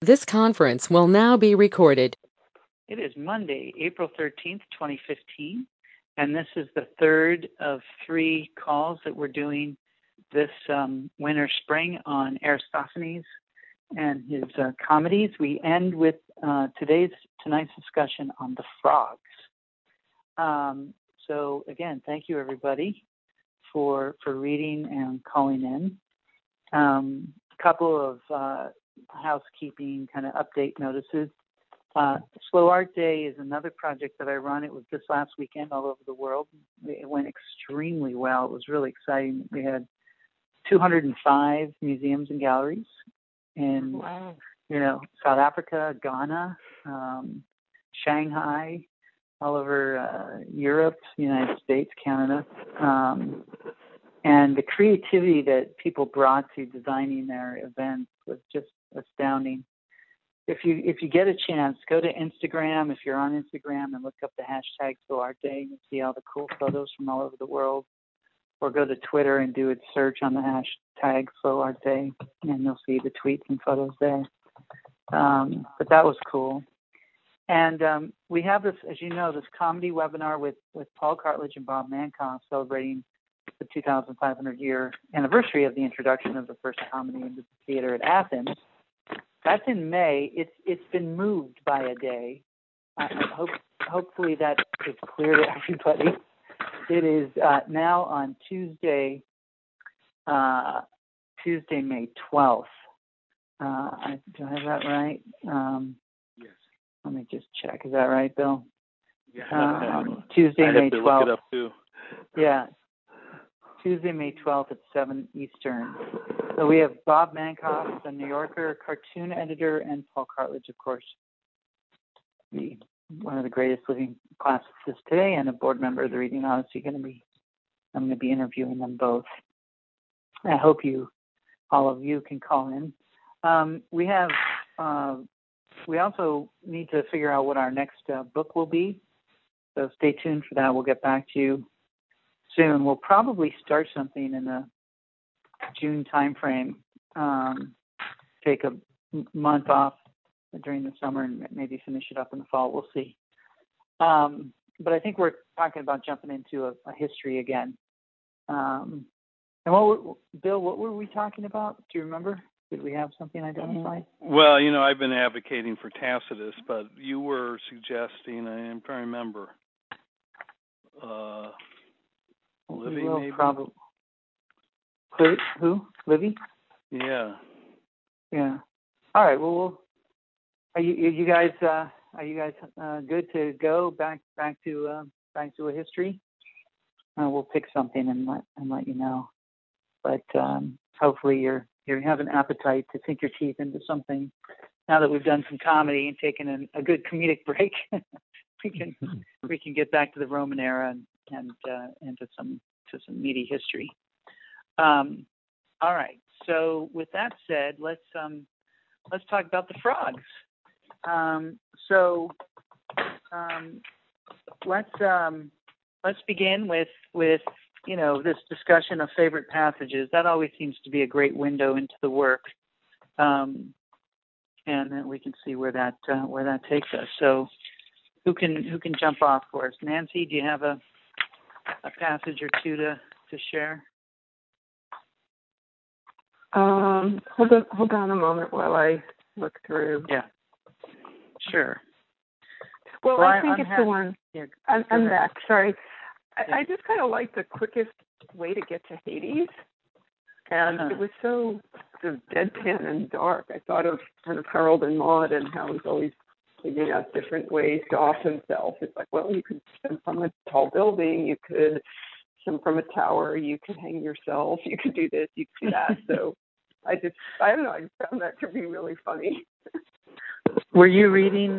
This conference will now be recorded. It is Monday, April 13th, 2015, and this is the third of three calls that we're doing this winter-spring on Aristophanes and his comedies. We end with tonight's discussion on the frogs. So again, thank you everybody for reading and calling in. A couple of housekeeping kind of update notices. Slow Art Day is another project that I run. It was this last weekend all over the world. It went extremely well. It was really exciting. We had 205 museums and galleries in, South Africa, Ghana, Shanghai, all over Europe, United States, Canada. And the creativity that people brought to designing their events was just astounding. If you get a chance, go to Instagram. If you're on Instagram, and look up the hashtag Slow Art Day, you'll see all the cool photos from all over the world. Or go to Twitter and do a search on the hashtag Slow Art Day, and you'll see the tweets and photos there. But that was cool. And we have this, as you know, this comedy webinar with Paul Cartledge and Bob Mankoff celebrating the 2,500-year anniversary of the introduction of the first comedy into the theater at Athens. That's in May. It's been moved by a day. Hopefully that is clear to everybody. It is now on Tuesday, May 12th. Do I have that right? Yes. Let me just check. Is that right, Bill? Yeah. Tuesday, May 12th. Look it up too. Yeah. Tuesday, May 12th at 7 Eastern. So we have Bob Mankoff, the New Yorker cartoon editor, and Paul Cartledge, of course, one of the greatest living classicists today, and a board member of the Reading Odyssey. I'm going to be interviewing them both. I hope all of you can call in. We also need to figure out what our next book will be. So stay tuned for that. We'll get back to you soon. We'll probably start something in the June timeframe. Take a month off during the summer and maybe finish it up in the fall. We'll see. But I think we're talking about jumping into a history again. And Bill, what were we talking about? Do you remember? Did we have something identified? Well, I've been advocating for Tacitus, but you were suggesting, I'm trying to remember, Livy, maybe? Probably. Who? Livy? Yeah. Yeah. All right. Well, are you guys good to go back to a history? We'll pick something and let you know. But hopefully you have an appetite to sink your teeth into something. Now that we've done some comedy and taken a good comedic break, we can get back to the Roman era and to some meaty history. All right. So with that said, let's talk about the frogs. Let's begin with this discussion of favorite passages. That always seems to be a great window into the work, and then we can see where that takes us. So, who can jump off for us? Nancy, do you have a passage or two to share? Hold on a moment while I look through. Yeah, sure. Well, I think it's the one. Yeah, I'm back. Sorry. I just kind of like the quickest way to get to Hades. And it was so sort of deadpan and dark. I thought of kind of Harold and Maude and how he's always figuring out different ways to off himself. It's like, well, you could swim from a tall building, you could swim from a tower, you could hang yourself, you could do this, you could do that. So I don't know, I just found that to be really funny. Were you reading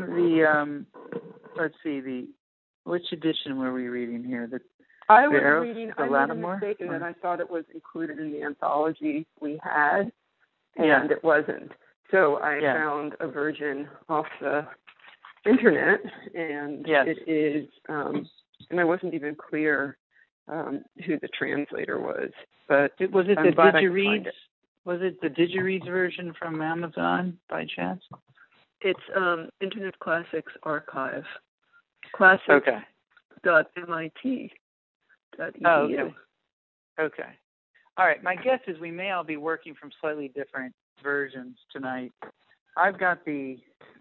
which edition were we reading here? I was reading, I made a Lattimore? mistake, and then I thought it was included in the anthology we had, and it wasn't. So I found a version off the internet, and it is, and I wasn't even clear who the translator was. But was it the Did You Read? Was it the Digireads version from Amazon by chance? It's Internet Classics Archive. Okay. Classics.mit.edu. Oh, okay. All right. My guess is we may all be working from slightly different versions tonight. I've got the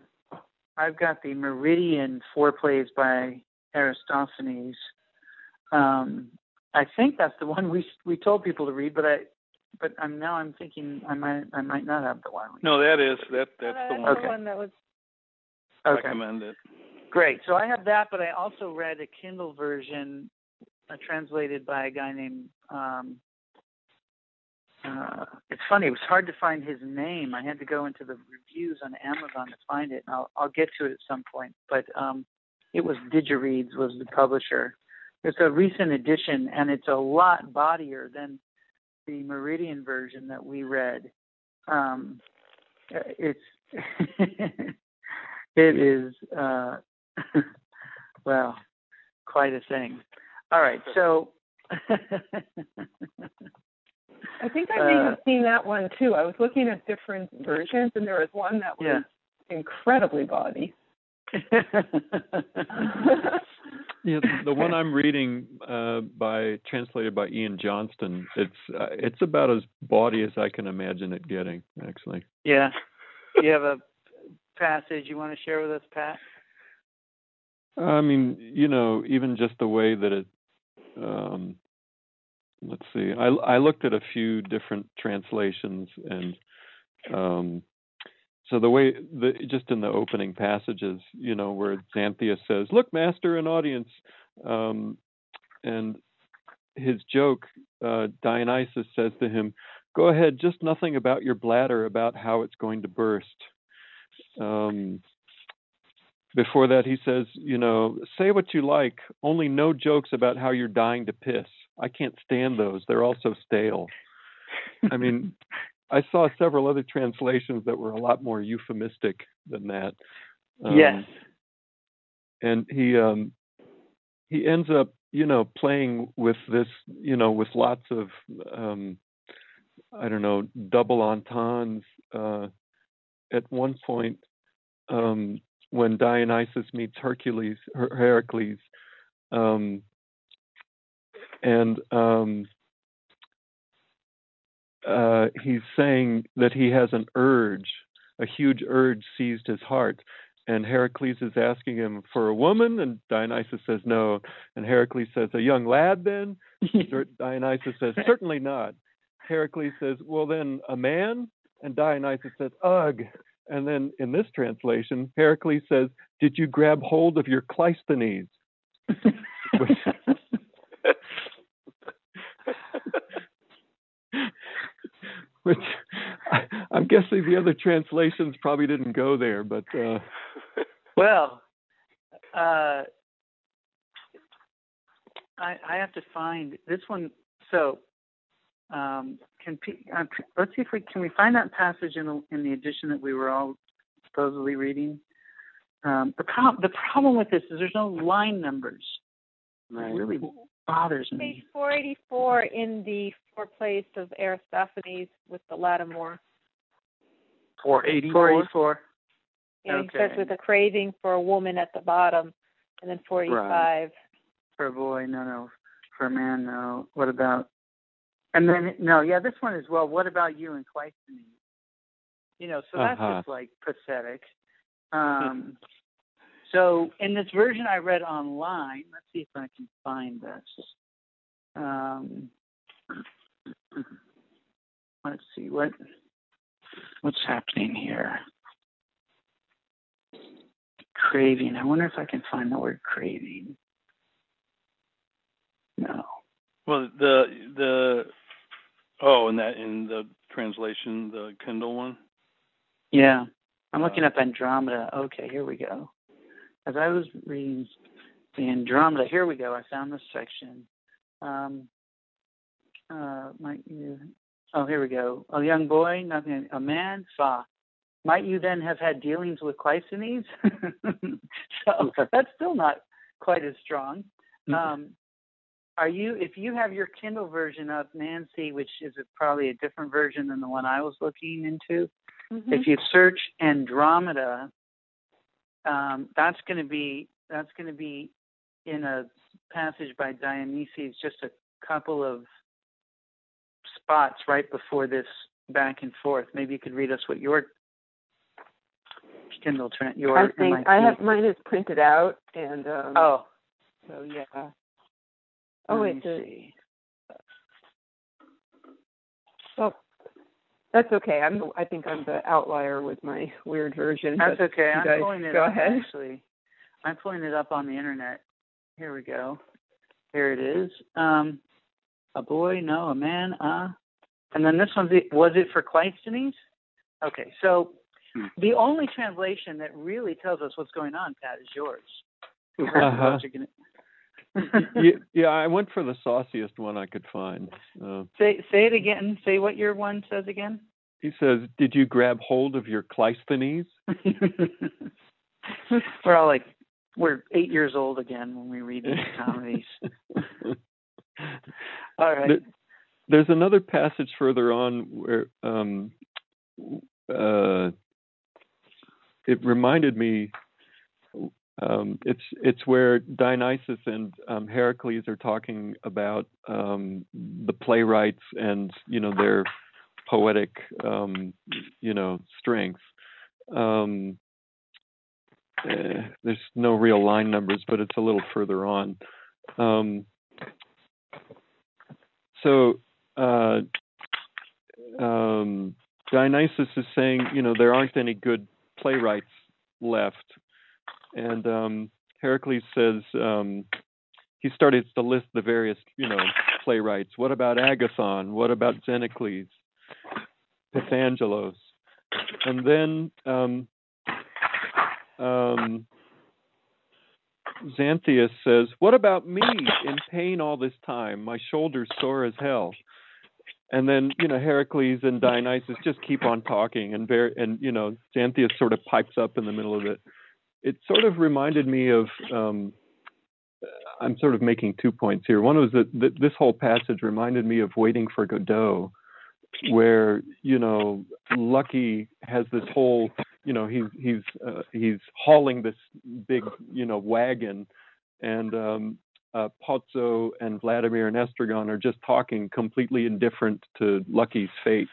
Meridian Foreplays by Aristophanes. I think that's the one we told people to read, but I'm thinking I might not have the one. No, that's the one. Okay. The one that was Recommended. Great. So I have that, but I also read a Kindle version translated by a guy named. It's funny. It was hard to find his name. I had to go into the reviews on Amazon to find it, and I'll get to it at some point. But it was Digireads was the publisher. It's a recent edition, and it's a lot bodier than the Meridian version that we read. It is well, quite a thing. All right, so. I think I may have seen that one too. I was looking at different versions, and there was one that was incredibly body. Yeah, the one I'm reading, translated by Ian Johnston, it's about as bawdy as I can imagine it getting, actually. Yeah. Do you have a passage you want to share with us, Pat? I mean, even just the way that it. Let's see. I looked at a few different translations, and so the way just in the opening passages, where Xanthias says, "Look, master and audience," and his joke, Dionysus says to him, "Go ahead, just nothing about your bladder, about how it's going to burst." Before that, he says, "Say what you like, only no jokes about how you're dying to piss. I can't stand those. They're all so stale." I mean, I saw several other translations that were a lot more euphemistic than that. Yes. And he ends up, playing with this, with lots of, double entendres. At one point, when Dionysus meets Heracles, he's saying that he has an urge, a huge urge seized his heart. And Heracles is asking him for a woman, and Dionysus says no. And Heracles says, "A young lad then?" Dionysus says, "Certainly not." Heracles says, "Well then, a man?" And Dionysus says, "Ugh." And then in this translation, Heracles says, "Did you grab hold of your Cleisthenes?" Which I'm guessing the other translations probably didn't go there, but well, I have to find this one. So, let's see if we find that passage in the edition that we were all supposedly reading. The problem with this is there's no line numbers. Right. It really bothers me. Page 484 in the Foreplays of Aristophanes with the Lattimore. 484. Yeah, okay. He starts with a craving for a woman at the bottom, and then 45. Right. For a boy, no. For a man, no. What about? And then this one as well. What about you and Cleisthenes? So that's just like pathetic. So in this version I read online, let's see if I can find this. Let's see what's happening here. Craving. I wonder if I can find the word craving. No. Well, in the translation, the Kindle one. Yeah, I'm looking up Andromeda. Okay, here we go. As I was reading the Andromeda, here we go. I found this section. Here we go. A young boy, nothing. A man, fa. Might you then have had dealings with Cleisthenes? So that's still not quite as strong. All if you have your Kindle version up, Nancy, which is probably a different version than the one I was looking into, if you search Andromeda, that's going to be in a passage by Dionysius, just a couple of spots right before this back and forth. Maybe you could read us what your Kindle I think MIT. I have mine is printed out, and so yeah. Oh, wait. Oh, that's okay. I think I'm the outlier with my weird version. That's okay. I'm pulling it up. Ahead. Actually, I'm pulling it up on the internet. Here we go. Here it is. A boy, no, a man, and then this one's was it for Cleisthenes? Okay, so the only translation that really tells us what's going on, Pat, is yours. Yeah, I went for the sauciest one I could find. Say it again. Say what your one says again. He says, "Did you grab hold of your Cleisthenes?" We're all like, we're 8 years old again when we read these comedies. All right. There's another passage further on where it reminded me. It's where Dionysus and Heracles are talking about the playwrights and their poetic strength. There's no real line numbers, but it's a little further on. So Dionysus is saying, there aren't any good playwrights left. And Heracles says, he started to list the various, playwrights. What about Agathon? What about Xenocles? Pythangelos? And then Xanthias says, what about me in pain all this time? My shoulders sore as hell. And then, Heracles and Dionysus just keep on talking, and Xanthias sort of pipes up in the middle of it. It sort of reminded me of, I'm sort of making 2 points here. One was that this whole passage reminded me of Waiting for Godot, where, Lucky has this whole, he's hauling this big, wagon, and Pozzo and Vladimir and Estragon are just talking, completely indifferent to Lucky's fate,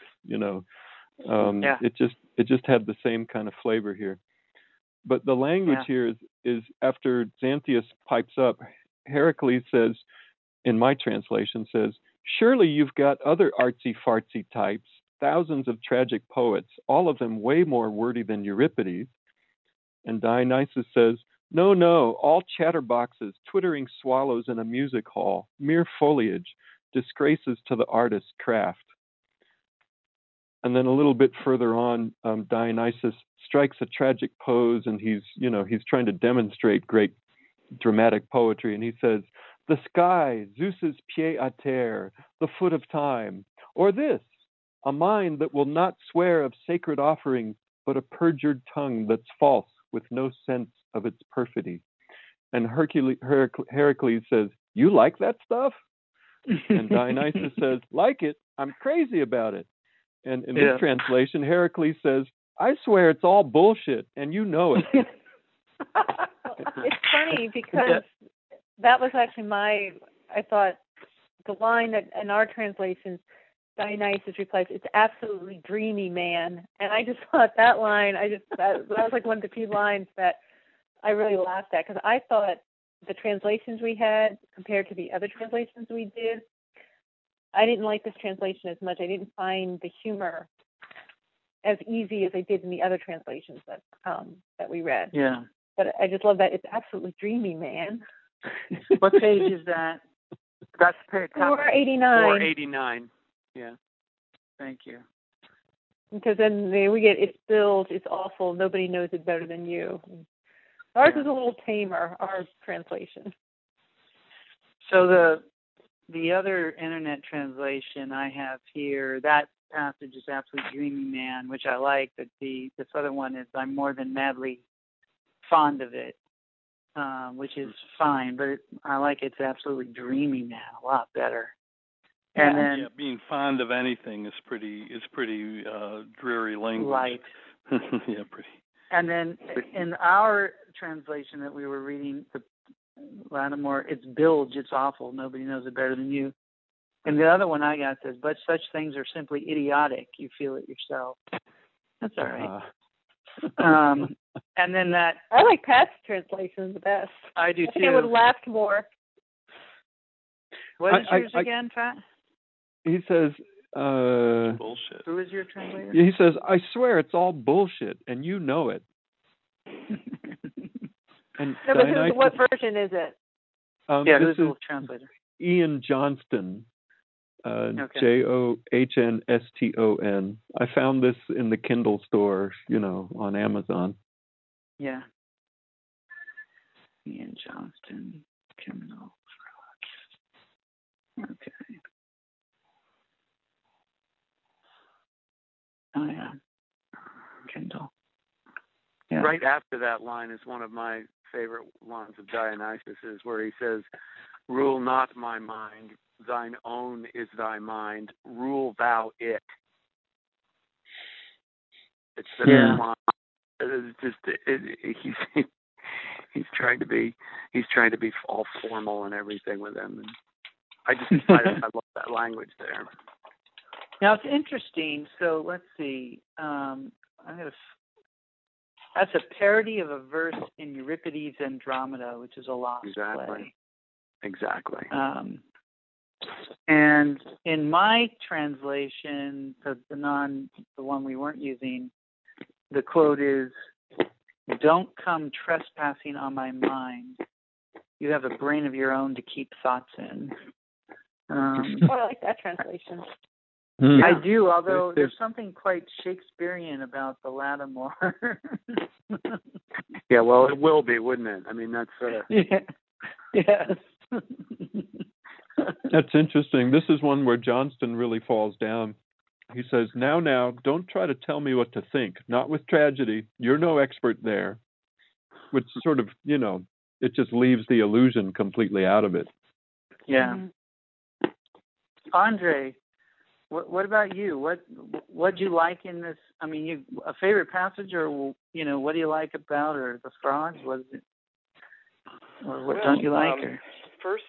It just had the same kind of flavor here. But the language here is after Xanthias pipes up, Heracles says, in my translation says, surely you've got other artsy-fartsy types, thousands of tragic poets, all of them way more wordy than Euripides. And Dionysus says, no, all chatterboxes, twittering swallows in a music hall, mere foliage, disgraces to the artist's craft. And then a little bit further on, Dionysus strikes a tragic pose, and he's trying to demonstrate great dramatic poetry. And he says, the sky, Zeus's pied à terre, the foot of time, or this, a mind that will not swear of sacred offerings, but a perjured tongue that's false with no sense of its perfidy. And Heracles says, you like that stuff? And Dionysus says, like it? I'm crazy about it. And in this translation, Heracles says, I swear it's all bullshit, and you know it. It's funny because that was actually I thought the line that in our translations, Dionysus replies, it's absolutely dreamy, man. And I just thought that line, that was like one of the few lines that I really laughed at, because I thought the translations we had compared to the other translations we did, I didn't like this translation as much. I didn't find the humor as easy as I did in the other translations that we read. Yeah. But I just love that it's absolutely dreamy, man. What page is that? That's page 489. 489. Yeah. Thank you. Because then we get it's billed, it's awful, nobody knows it better than you. Ours is a little tamer, our translation. So the other internet translation I have here, that passage is absolutely dreamy, man, which I like. But this other one is I'm more than madly fond of it. which is fine, but I like it's absolutely dreamy now, a lot better. And then being fond of anything is pretty dreary language. Light. Yeah, pretty. And then in our translation that we were reading, the Lattimore, it's bilge, it's awful. Nobody knows it better than you. And the other one I got says, but such things are simply idiotic. You feel it yourself. That's all right. And then that... I like Pat's translation the best. I do, too. I think I would have laughed more. What is yours again, Pat? He says... bullshit. Who is your translator? He says, I swear it's all bullshit, and you know it. And No, but what version is it? Who's the translator? Ian Johnston. Okay. Johnston. I found this in the Kindle store, on Amazon. Yeah. Ian Johnston, Kindle. Okay. Oh, yeah. Kindle. Yeah. Right after that line is one of my favorite lines of Dionysus, is where he says, "Rule not my mind, thine own is thy mind, rule thou it." It's the line. It's just he's trying to be all formal and everything with them, and I love that language there. Now it's interesting. So let's see. That's a parody of a verse in Euripides' Andromeda, which is a lost play. Exactly. And in my translation, the one we weren't using, the quote is, "Don't come trespassing on my mind. You have a brain of your own to keep thoughts in." I like that translation. I do, although there's something quite Shakespearean about the Lattimore. Yeah, well, it will be, wouldn't it? I mean, that's... Yes. That's interesting. This is one where Johnston really falls down. He says, now, don't try to tell me what to think. Not with tragedy. You're no expert there. Which sort of, it just leaves the illusion completely out of it. Yeah. Mm-hmm. Andre, what about you? What do you like in this? I mean, a favorite passage, or what do you like about, or the frogs? What is it? Or what don't you like? First,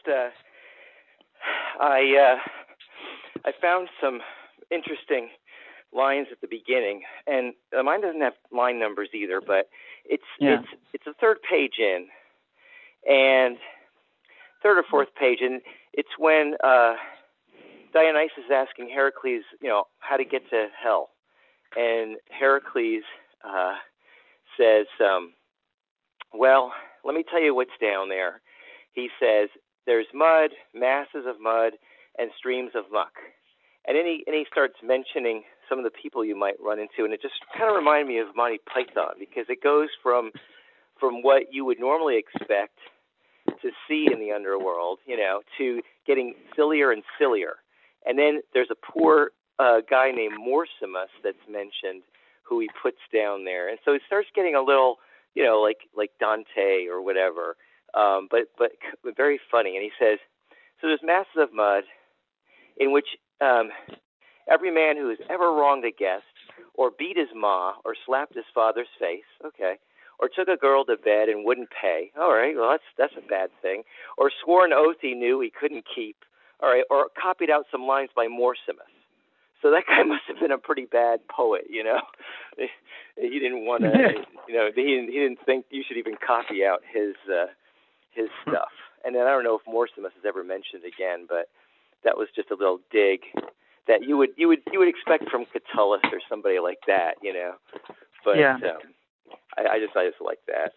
I found some interesting lines at the beginning, and mine doesn't have line numbers either, but it's the third page in, and third or fourth page, and it's when Dionysus is asking Heracles, how to get to hell, and Heracles says, well, let me tell you what's down there. He says, there's mud, masses of mud, and streams of muck. And then he starts mentioning some of the people you might run into, and it just kind of reminded me of Monty Python, because it goes from what you would normally expect to see in the underworld, to getting sillier and sillier. And then there's a poor guy named Morsimus that's mentioned, who he puts down there. And so it starts getting a little, like Dante or whatever, but very funny. And he says, so there's masses of mud in which every man who has ever wronged a guest, or beat his ma, or slapped his father's face, okay, or took a girl to bed and wouldn't pay, all right, well, that's a bad thing, or swore an oath he knew he couldn't keep, all right, or copied out some lines by Morsimus. So that guy must have been a pretty bad poet, He didn't want to, he didn't think you should even copy out his stuff. And then I don't know if Morsimus is ever mentioned again, but that was just a little dig that you would expect from Catullus or somebody like that, But I just like that.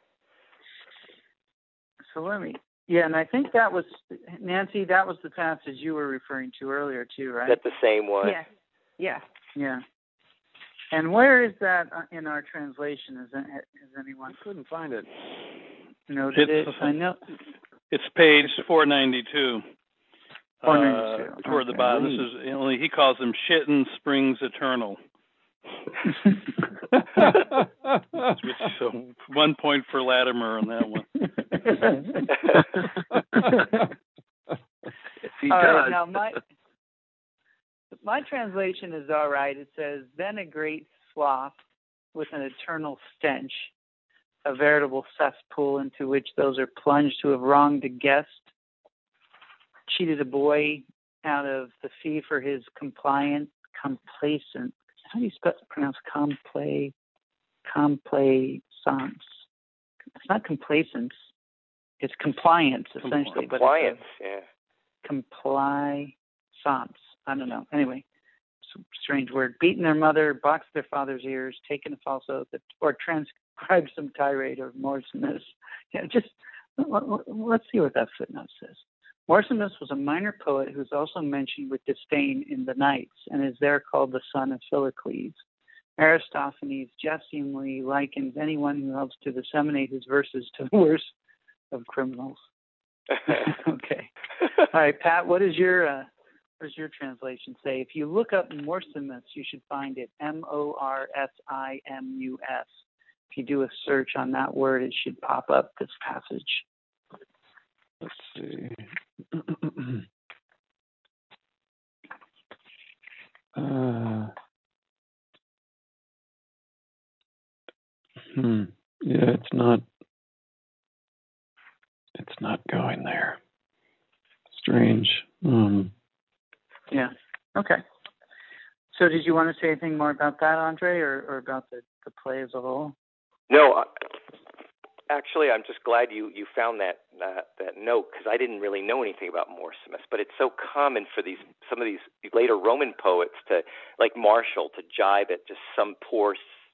So and I think that was, Nancy, that was the passage you were referring to earlier too, right? That's the same one. Yeah. Yeah. And where is that in our translation? Is anyone? I couldn't find it. Noted it. I know. It's page 492. 492. Toward the bottom. This is he calls them Shittin' Springs Eternal. So 1 point for Latimer on that one. He all does. right, now my translation is all right. It says, then a great sloth with an eternal stench, a veritable cesspool into which those are plunged who have wronged a guest, cheated a boy out of the fee for his complacent. How do you pronounce complaisance? It's not complacence. It's compliance, essentially. Compliance, yeah. Compliance. I don't know. Anyway, strange word. Beaten their mother, boxed their father's ears, taken a false oath, or transcribed some tirade of Morsimus. Just let's see what that footnote says. Morsimus was a minor poet who's also mentioned with disdain in the Knights, and is there called the son of Philocles. Aristophanes jestingly likens anyone who helps to disseminate his verses to the worst of criminals. Okay. All right, Pat, what does your translation say? If you look up Morsimus, you should find it Morsimus. If you do a search on that word, it should pop up this passage. Let's see. Yeah, it's not going there. Strange. Yeah. Okay. So did you want to say anything more about that, Andre, or about the play as a whole? No, actually, I'm just glad you found that note, because I didn't really know anything about Morsimus. But it's so common for some of these later Roman poets to, like Martial, to jibe at just some poor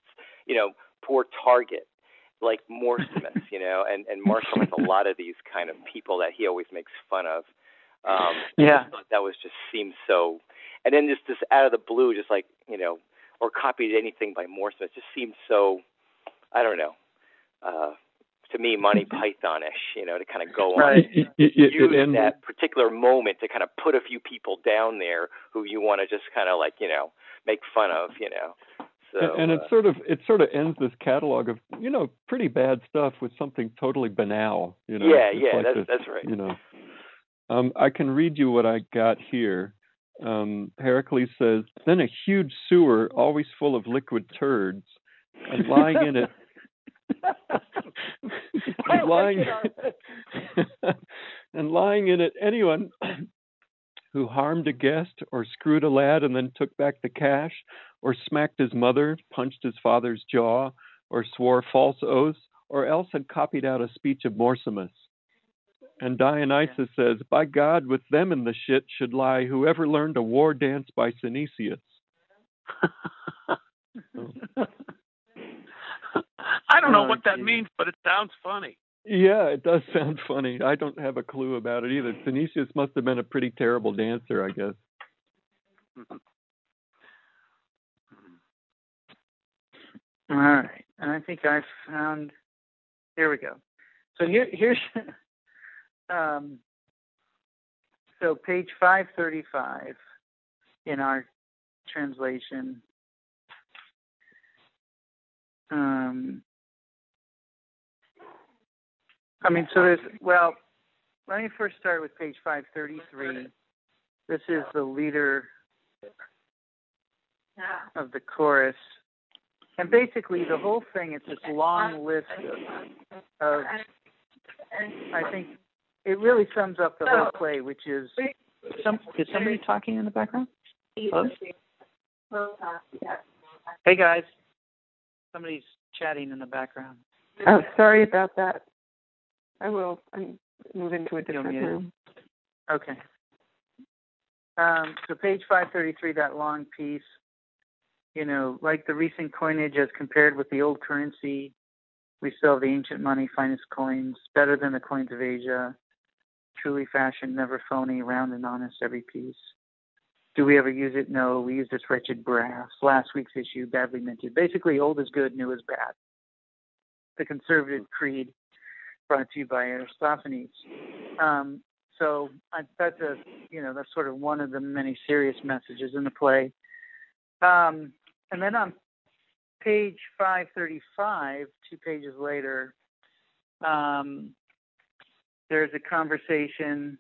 target like Morsimus, and Martial has a lot of these kind of people that he always makes fun of. Yeah, I thought that seemed so, and then just out of the blue, just like or copied anything by Morsimus, just seemed so, I don't know, to me, Monty Python-ish, to kind of go on and use that particular moment to kind of put a few people down there who you want to just kind of like make fun of, So, and it sort of ends this catalog of pretty bad stuff with something totally banal. That's right. I can read you what I got here. Heracles says, then a huge sewer, always full of liquid turds, and lying in it. lying in it, anyone who harmed a guest or screwed a lad and then took back the cash, or smacked his mother, punched his father's jaw, or swore false oaths, or else had copied out a speech of Morsimus. And Dionysus says, by God, with them in the shit should lie whoever learned a war dance by Synesius. I don't know what that means, but it sounds funny. Yeah, it does sound funny. I don't have a clue about it either. Synesius must have been a pretty terrible dancer, I guess. All right. And I think I found, here we go. So here's, so page 535 in our translation. Let me first start with page 533. This is the leader of the chorus. And basically the whole thing, it's this long list of I think it really sums up the whole play, which is, is somebody talking in the background? Hello? Hey guys. Somebody's chatting in the background. Oh, sorry about that. I will. I'm moving to a different room. Okay. So page 533, that long piece, like the recent coinage as compared with the old currency, we still have the ancient money, finest coins, better than the coins of Asia, truly fashioned, never phony, round and honest every piece. Do we ever use it? No, we use this wretched brass. Last week's issue, badly minted. Basically, old is good, new is bad. The conservative creed brought to you by Aristophanes. So that's that's sort of one of the many serious messages in the play. And then on page 535, 2 pages later, there's a conversation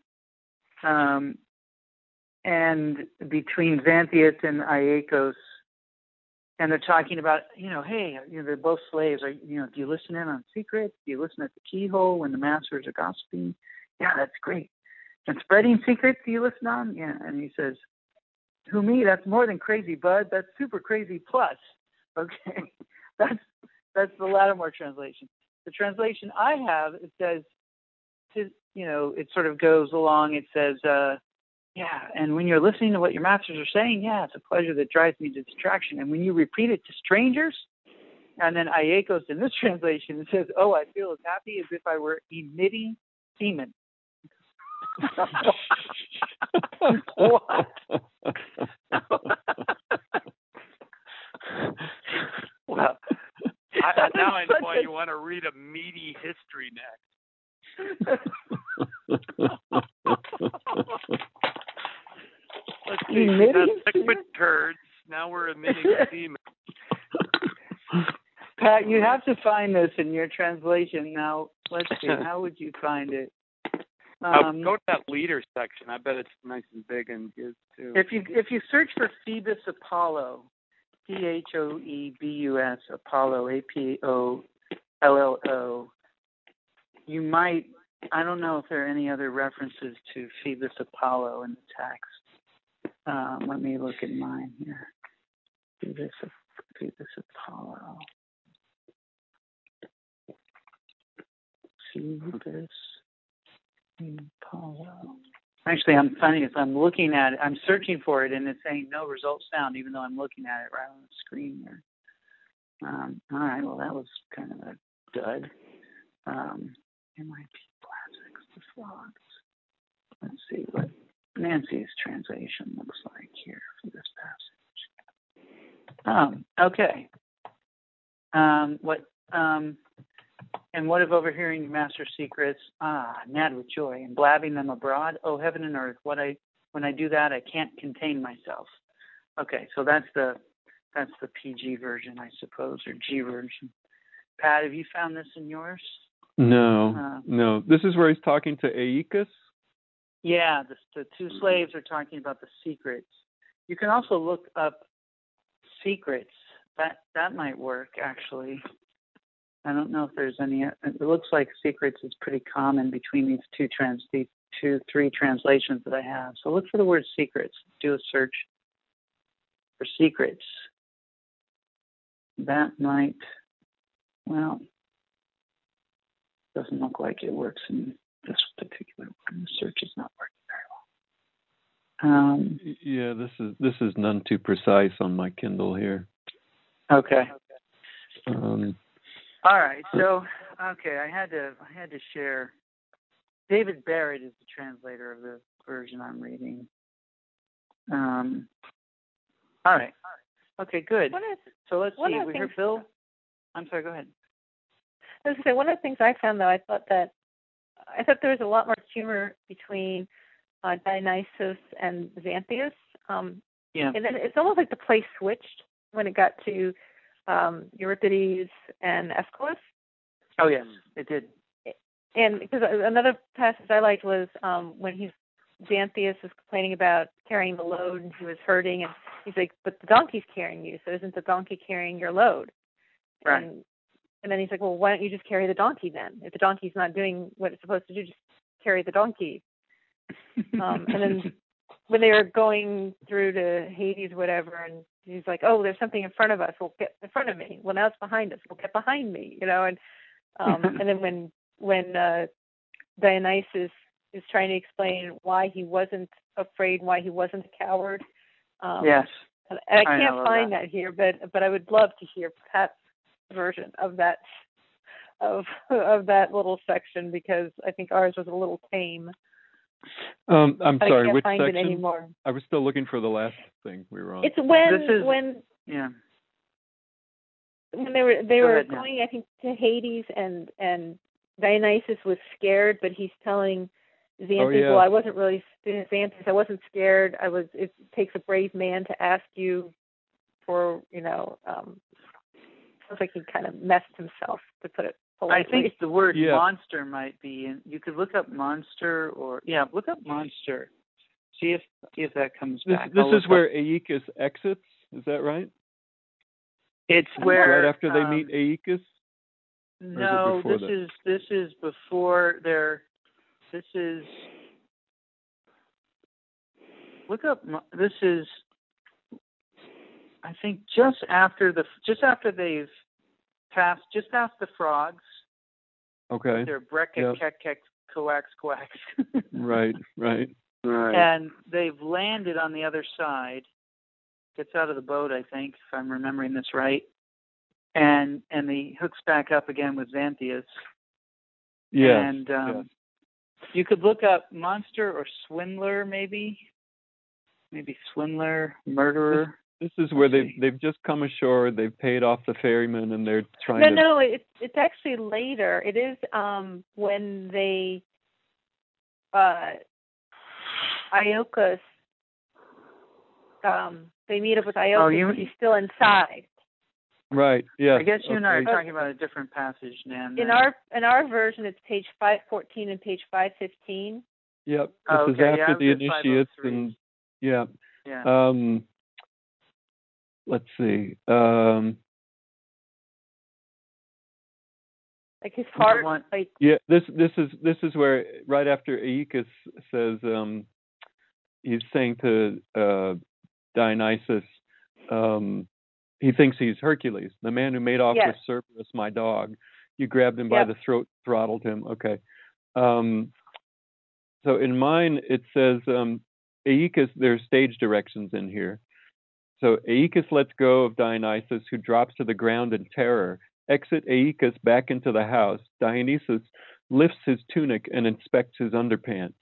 and between Xanthias and Iacos, and they're talking about, hey, they're both slaves. Do you listen in on secrets? Do you listen at the keyhole when the masters are gossiping? Yeah, that's great. And spreading secrets, do you listen on? Yeah. And he says, who, me? That's more than crazy, bud. That's super crazy plus. Okay. That's the Lattimore translation. The translation I have, it says, it sort of goes along. It says, and when you're listening to what your masters are saying, it's a pleasure that drives me to distraction. And when you repeat it to strangers, and then Iacos in this translation, it says, oh, I feel as happy as if I were emitting semen. What? Well, now I know why you want to read a meaty history next. Let's see. We got liquid turds. Now we're emitting semen. Pat, you have to find this in your translation. Now, let's see. How would you find it? Go to that leader section. I bet it's nice and big and good too. If you search for Phoebus Apollo, Phoebus Apollo, Apollo, you might. I don't know if there are any other references to Phoebus Apollo in the text. Let me look at mine here. Phoebus Apollo. Phoebus Apollo. Actually, I'm funny as I'm looking at it. I'm searching for it, and it's saying no results found, even though I'm looking at it right on the screen here. All right. Well, that was kind of a dud. MIT Classics, the frogs. Let's see what Nancy's translation looks like here for this passage. Okay. And what of overhearing master secrets? Mad with joy and blabbing them abroad. Oh, heaven and earth! When I do that, I can't contain myself. Okay, so that's the PG version, I suppose, or G version. Pat, have you found this in yours? No, no. This is where he's talking to Aeacus? Yeah, the two slaves are talking about the secrets. You can also look up secrets. That might work, actually. I don't know if there's any. It looks like secrets is pretty common between these three translations that I have. So look for the word secrets. Do a search for secrets. That might, doesn't look like it works in this particular one. The search is not working very well. Yeah, this is none too precise on my Kindle here. Okay. All right. So, okay, I had to share. David Barrett is the translator of the version I'm reading. All right. Okay, good. So let's see. We heard Bill. I'm sorry. Go ahead. I was going to say, one of the things I found, though, I thought there was a lot more humor between Dionysus and Xanthias. Yeah. And then it's almost like the play switched when it got to Euripides and Aeschylus. Oh, yes, it did. And because another passage I liked was when Xanthias is complaining about carrying the load and he was hurting, and he's like, but the donkey's carrying you, so isn't the donkey carrying your load? Right. And then he's like, well, why don't you just carry the donkey then? If the donkey's not doing what it's supposed to do, just carry the donkey. And then when they were going through to Hades or whatever, and he's like, oh, there's something in front of us. Well, get in front of me. Well, now it's behind us. Well, get behind me, And and then when Dionysus is trying to explain why he wasn't afraid, why he wasn't a coward. Yes. And I can't find that here, but I would love to hear Pat's version of that of that little section, because I think ours was a little tame. I'm sorry, which section? It anymore. I was still looking for the last thing we were on. It's when they were going, I think, to Hades, and Dionysus was scared, but he's telling Xanthias, well, I wasn't really Xanthias. I wasn't scared. It takes a brave man to ask you for, sounds like he kind of messed himself, to put it politely. I think the word monster might be, and you could look up monster, or look up monster. See if that comes back. This is where Aeacus exits. Is that right? It's where right after they meet Aeacus. No, this is before their. This is. Look up. This is. I think just after they've passed, just past the frogs. Okay. They're brekka, kek, coax, quacks. Right. And they've landed on the other side. Gets out of the boat, I think, if I'm remembering this right. And he hooks back up again with Xanthias. Yeah. And you could look up monster or swindler, maybe swindler, murderer. This is where they've just come ashore. They've paid off the ferryman, and they're trying. No, it's actually later. It is when they Iolcus. They meet up with Iolcus. He's still inside. Right. Yeah. I guess you and I are talking about a different passage, Nan. In our version, it's page 514 and page 515. Yep. This is after the initiates, and yeah. Let's see. Like his heart. This is where right after Aeacus says he's saying to Dionysus. He thinks he's Hercules, the man who made off with Cerberus, my dog. You grabbed him by the throat, throttled him. Okay. So in mine, it says Aeacus, there's stage directions in here. So Aeacus lets go of Dionysus, who drops to the ground in terror. Exit Aeacus back into the house. Dionysus lifts his tunic and inspects his underpants.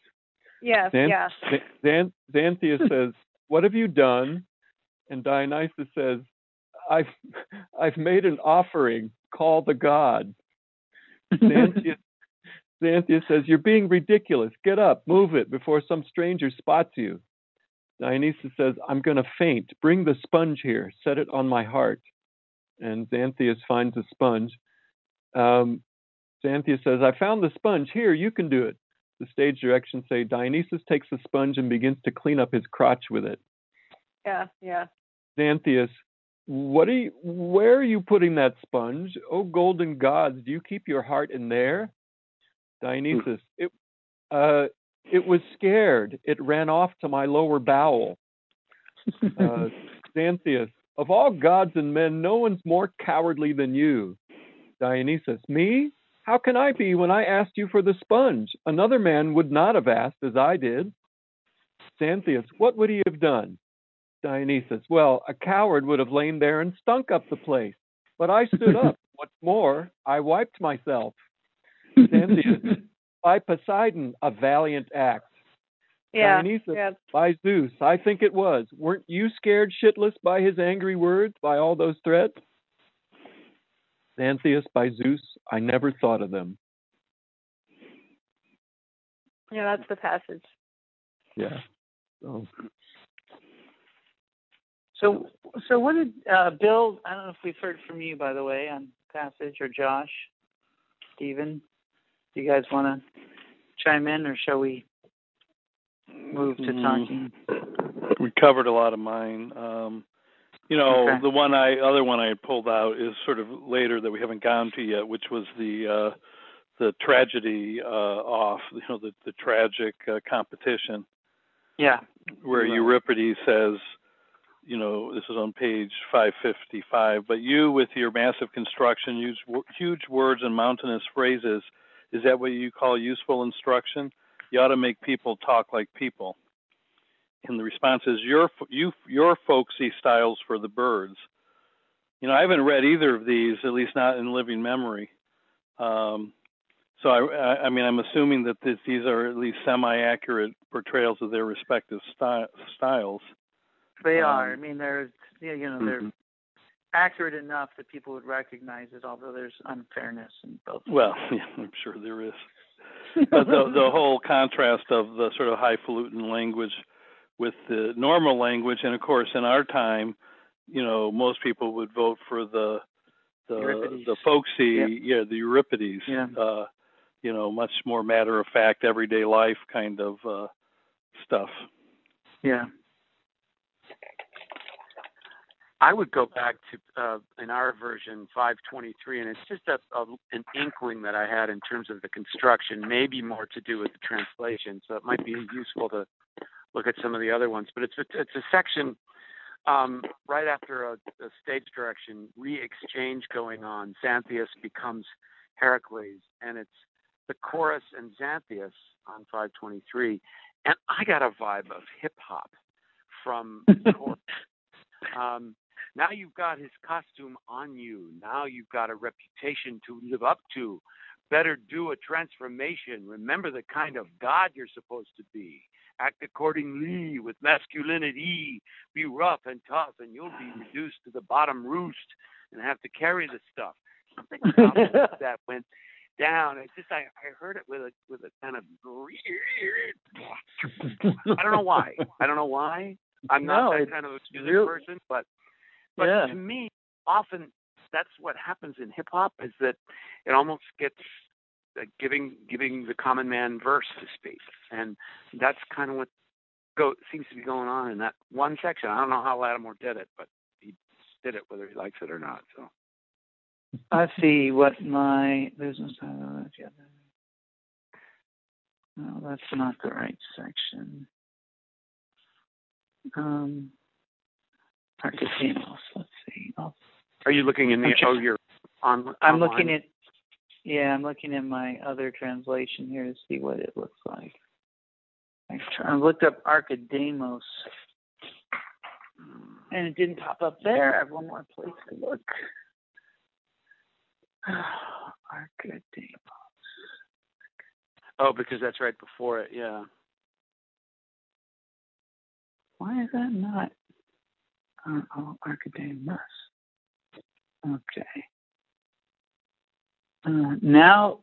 Xanthias says, "What have you done?" And Dionysus says, I've made an offering. Call the god. Xanthias says, "You're being ridiculous. Get up, move it before some stranger spots you." Dionysus says, "I'm going to faint. Bring the sponge here. Set it on my heart." And Xanthias finds a sponge. Xanthias says, "I found the sponge. Here, you can do it." The stage directions say Dionysus takes the sponge and begins to clean up his crotch with it. Yeah. Xanthias, where are you putting that sponge? Oh, golden gods, do you keep your heart in there? Dionysus, it was scared. It ran off to my lower bowel. Xanthias, of all gods and men, no one's more cowardly than you. Dionysus, me? How can I be when I asked you for the sponge? Another man would not have asked as I did. Xanthias, what would he have done? Dionysus, well, a coward would have lain there and stunk up the place. But I stood up. What's more, I wiped myself. Xanthius, by Poseidon, a valiant act. Dionysus, by Zeus, I think it was. Weren't you scared shitless by his angry words, by all those threats? Xanthius, by Zeus, I never thought of them. Yeah, that's the passage. Yeah. So what did Bill? I don't know if we've heard from you, by the way, on passage, or Josh, Stephen. Do you guys want to chime in, or shall we move to talking? We covered a lot of mine. The other one I had pulled out is sort of later that we haven't gone to yet, which was the tragedy off. The tragic competition. Yeah. Where Euripides says, this is on page 555, but you with your massive construction use huge words and mountainous phrases. Is that what you call useful instruction? You ought to make people talk like people. And the response is, your folksy styles for the birds. I haven't read either of these, at least not in living memory. So I'm assuming that these are at least semi-accurate portrayals of their respective styles. They are. They're accurate enough that people would recognize it, although there's unfairness in both. Well, yeah, I'm sure there is. But the whole contrast of the sort of highfalutin language with the normal language, and of course, in our time, most people would vote for the the folksy, the Euripides, much more matter of fact, everyday life kind of stuff. Yeah. I would go back to, in our version, 523, and it's just an inkling that I had in terms of the construction, maybe more to do with the translation, so it might be useful to look at some of the other ones. But it's a section right after a stage direction, re-exchange going on. Xanthias becomes Heracles, and it's the chorus and Xanthias on 523. And I got a vibe of hip-hop from the chorus. Now you've got his costume on you. Now you've got a reputation to live up to. Better do a transformation. Remember the kind of God you're supposed to be. Act accordingly with masculinity. Be rough and tough, and you'll be reduced to the bottom roost and have to carry the stuff. Something about that went down. It's just I heard it with a kind of. I don't know why. I'm not that kind of a music person, but to me, often that's what happens in hip hop is that it almost gets giving the common man verse to speak, and that's kind of what seems to be going on in that one section. I don't know how Lattimore did it, but he did it whether he likes it or not. So I see what my business. No, that's not the right section. Architemos. Let's see. Are you looking in the? You're on. I'm looking at. Yeah, I'm looking at my other translation here to see what it looks like. I looked up Archidemos, and it didn't pop up there. I have one more place to look. Archidemos. Oh, because that's right before it. Yeah. Why is that not? Archidemos. Okay. Now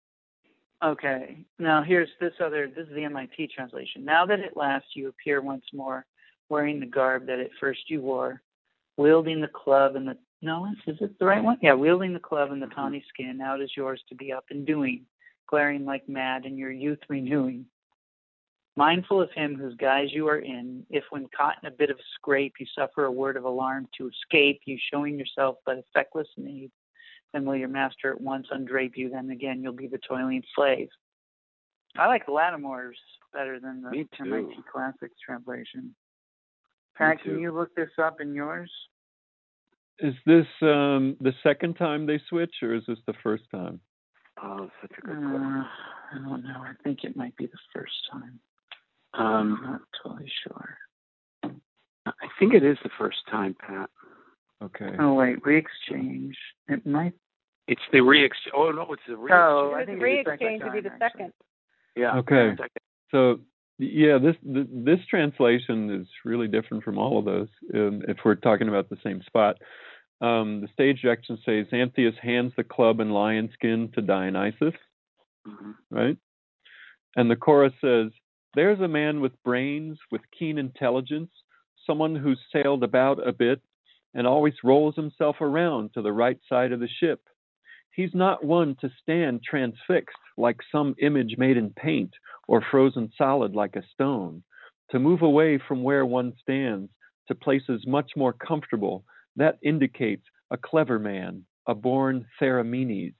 here's this is the MIT translation. Now that at last you appear once more, wearing the garb that at first you wore, wielding the club and is it the right one? Yeah, wielding the club and the tawny skin, now it is yours to be up and doing, glaring like mad and your youth renewing. Mindful of him whose guise you are in, if when caught in a bit of scrape you suffer a word of alarm to escape, you showing yourself but a feckless knave, then will your master at once undrape you, then again you'll be the toiling slave. I like Lattimore's better than the MIT Classics translation. Pat, can you look this up in yours? Is this the second time they switch, or is this the first time? Oh, such a good question. I don't know. I think it might be the first time. I'm not totally sure. I think it is the first time, Pat. Okay. Oh, wait. Re-exchange. It might. It's the re-exchange. Oh, no, it's the re-exchange. Oh, I think the re-exchange would be the second. Yeah. Okay. So, this translation is really different from all of those, if we're talking about the same spot. The stage direction says, Xanthias hands the club and lion skin to Dionysus, right? And the chorus says, there's a man with brains, with keen intelligence, someone who's sailed about a bit and always rolls himself around to the right side of the ship. He's not one to stand transfixed like some image made in paint or frozen solid like a stone, to move away from where one stands to places much more comfortable. That indicates a clever man, a born Theramenes.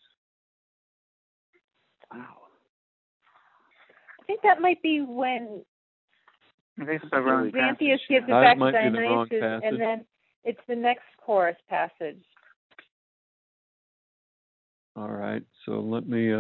Wow. I think that might be when Xanthias gives it back to Dionysus, and then it's the next chorus passage. All right, so let me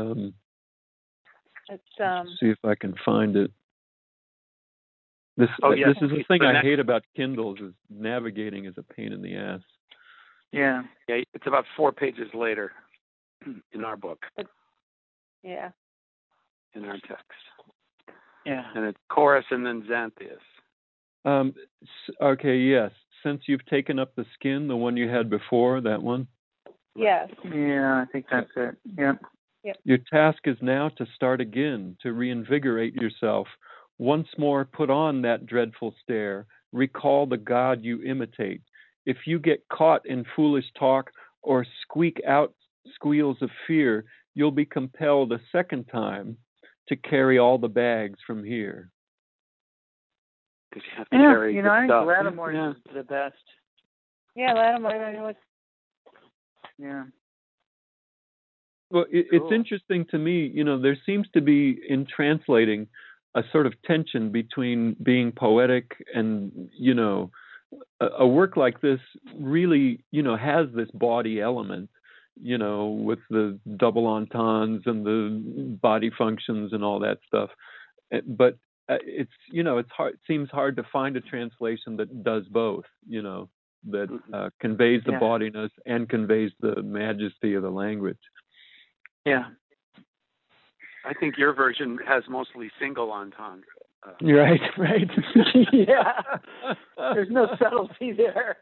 it's, see if I can find it. This is the thing I hate about Kindles, is navigating is a pain in the ass. Yeah, it's about 4 pages later in our book. Yeah. In our text. Yeah. And it's chorus and then Xanthias. Okay, yes. Since you've taken up the skin, the one you had before, that one? Yes. Yeah, I think that's it. Yep. Your task is now to start again, to reinvigorate yourself. Once more, put on that dreadful stare. Recall the God you imitate. If you get caught in foolish talk, or squeak out squeals of fear, you'll be compelled a second time to carry all the bags from here. Because you have to carry you know, I think stuff. Lattimore is the best. Yeah, Lattimore. Yeah. Well, it's interesting to me, you know, there seems to be, in translating, a sort of tension between being poetic and, you know, a work like this really, you know, has this bawdy element, you know, with the double entendres and the body functions and all that stuff. But it's, you know, it's hard. It seems hard to find a translation that does both, you know, that conveys the bawdiness and conveys the majesty of the language. Yeah. I think your version has mostly single entendre. Right. Yeah. There's no subtlety there.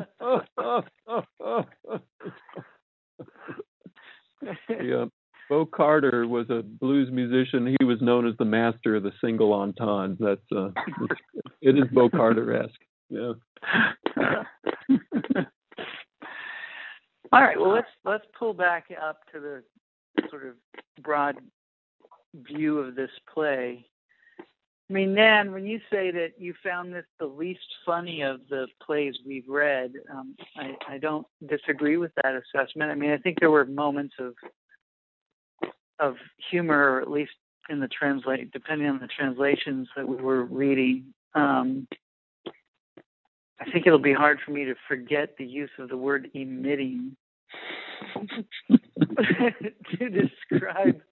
Yeah. Bo Carter was a blues musician. He was known as the master of the single entendre. That's it is Bo Carter-esque. Yeah. All right. Well, let's pull back up to the sort of broad view of this play. I mean, Nan, when you say that you found this the least funny of the plays we've read, I don't disagree with that assessment. I mean, I think there were moments of humor, or at least in the depending on the translations that we were reading. I think it'll be hard for me to forget the use of the word emitting to describe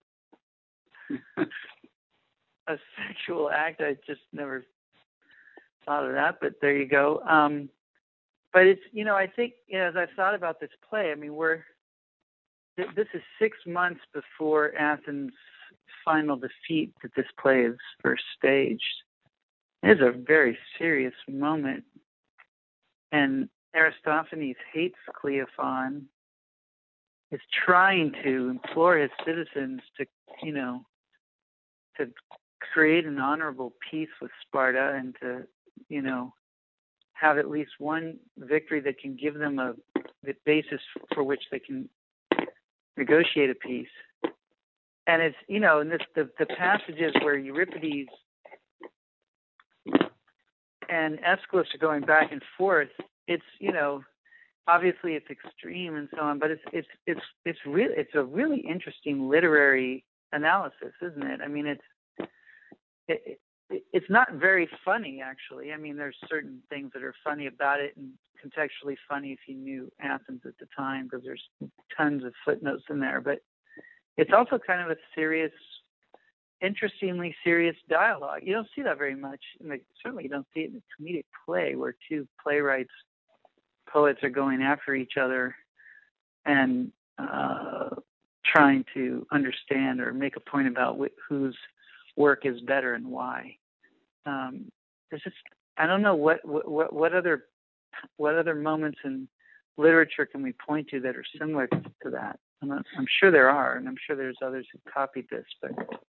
a sexual act. I just never thought of that, but there you go. But it's, you know, I think, you know, as I've thought about this play, I mean, this is 6 months before Athens' final defeat that this play is first staged. It is a very serious moment. And Aristophanes hates Cleophon, is trying to implore his citizens to, you know, to create an honorable peace with Sparta and to, you know, have at least one victory that can give them the basis for which they can negotiate a peace. And it's, you know, in the passages where Euripides and Aeschylus are going back and forth, it's, you know, obviously it's extreme and so on, but it's a really interesting literary analysis, isn't it? I mean, it's not very funny, actually. I mean, there's certain things that are funny about it and contextually funny if you knew Athens at the time, because there's tons of footnotes in there. But it's also kind of a serious, interestingly serious dialogue. You don't see that very much. Certainly you don't see it in a comedic play where two playwrights, poets are going after each other and trying to understand or make a point about whose work is better and why. There's just, I don't know what other moments in literature can we point to that are similar to that. I'm sure there are, and I'm sure there's others who copied this, but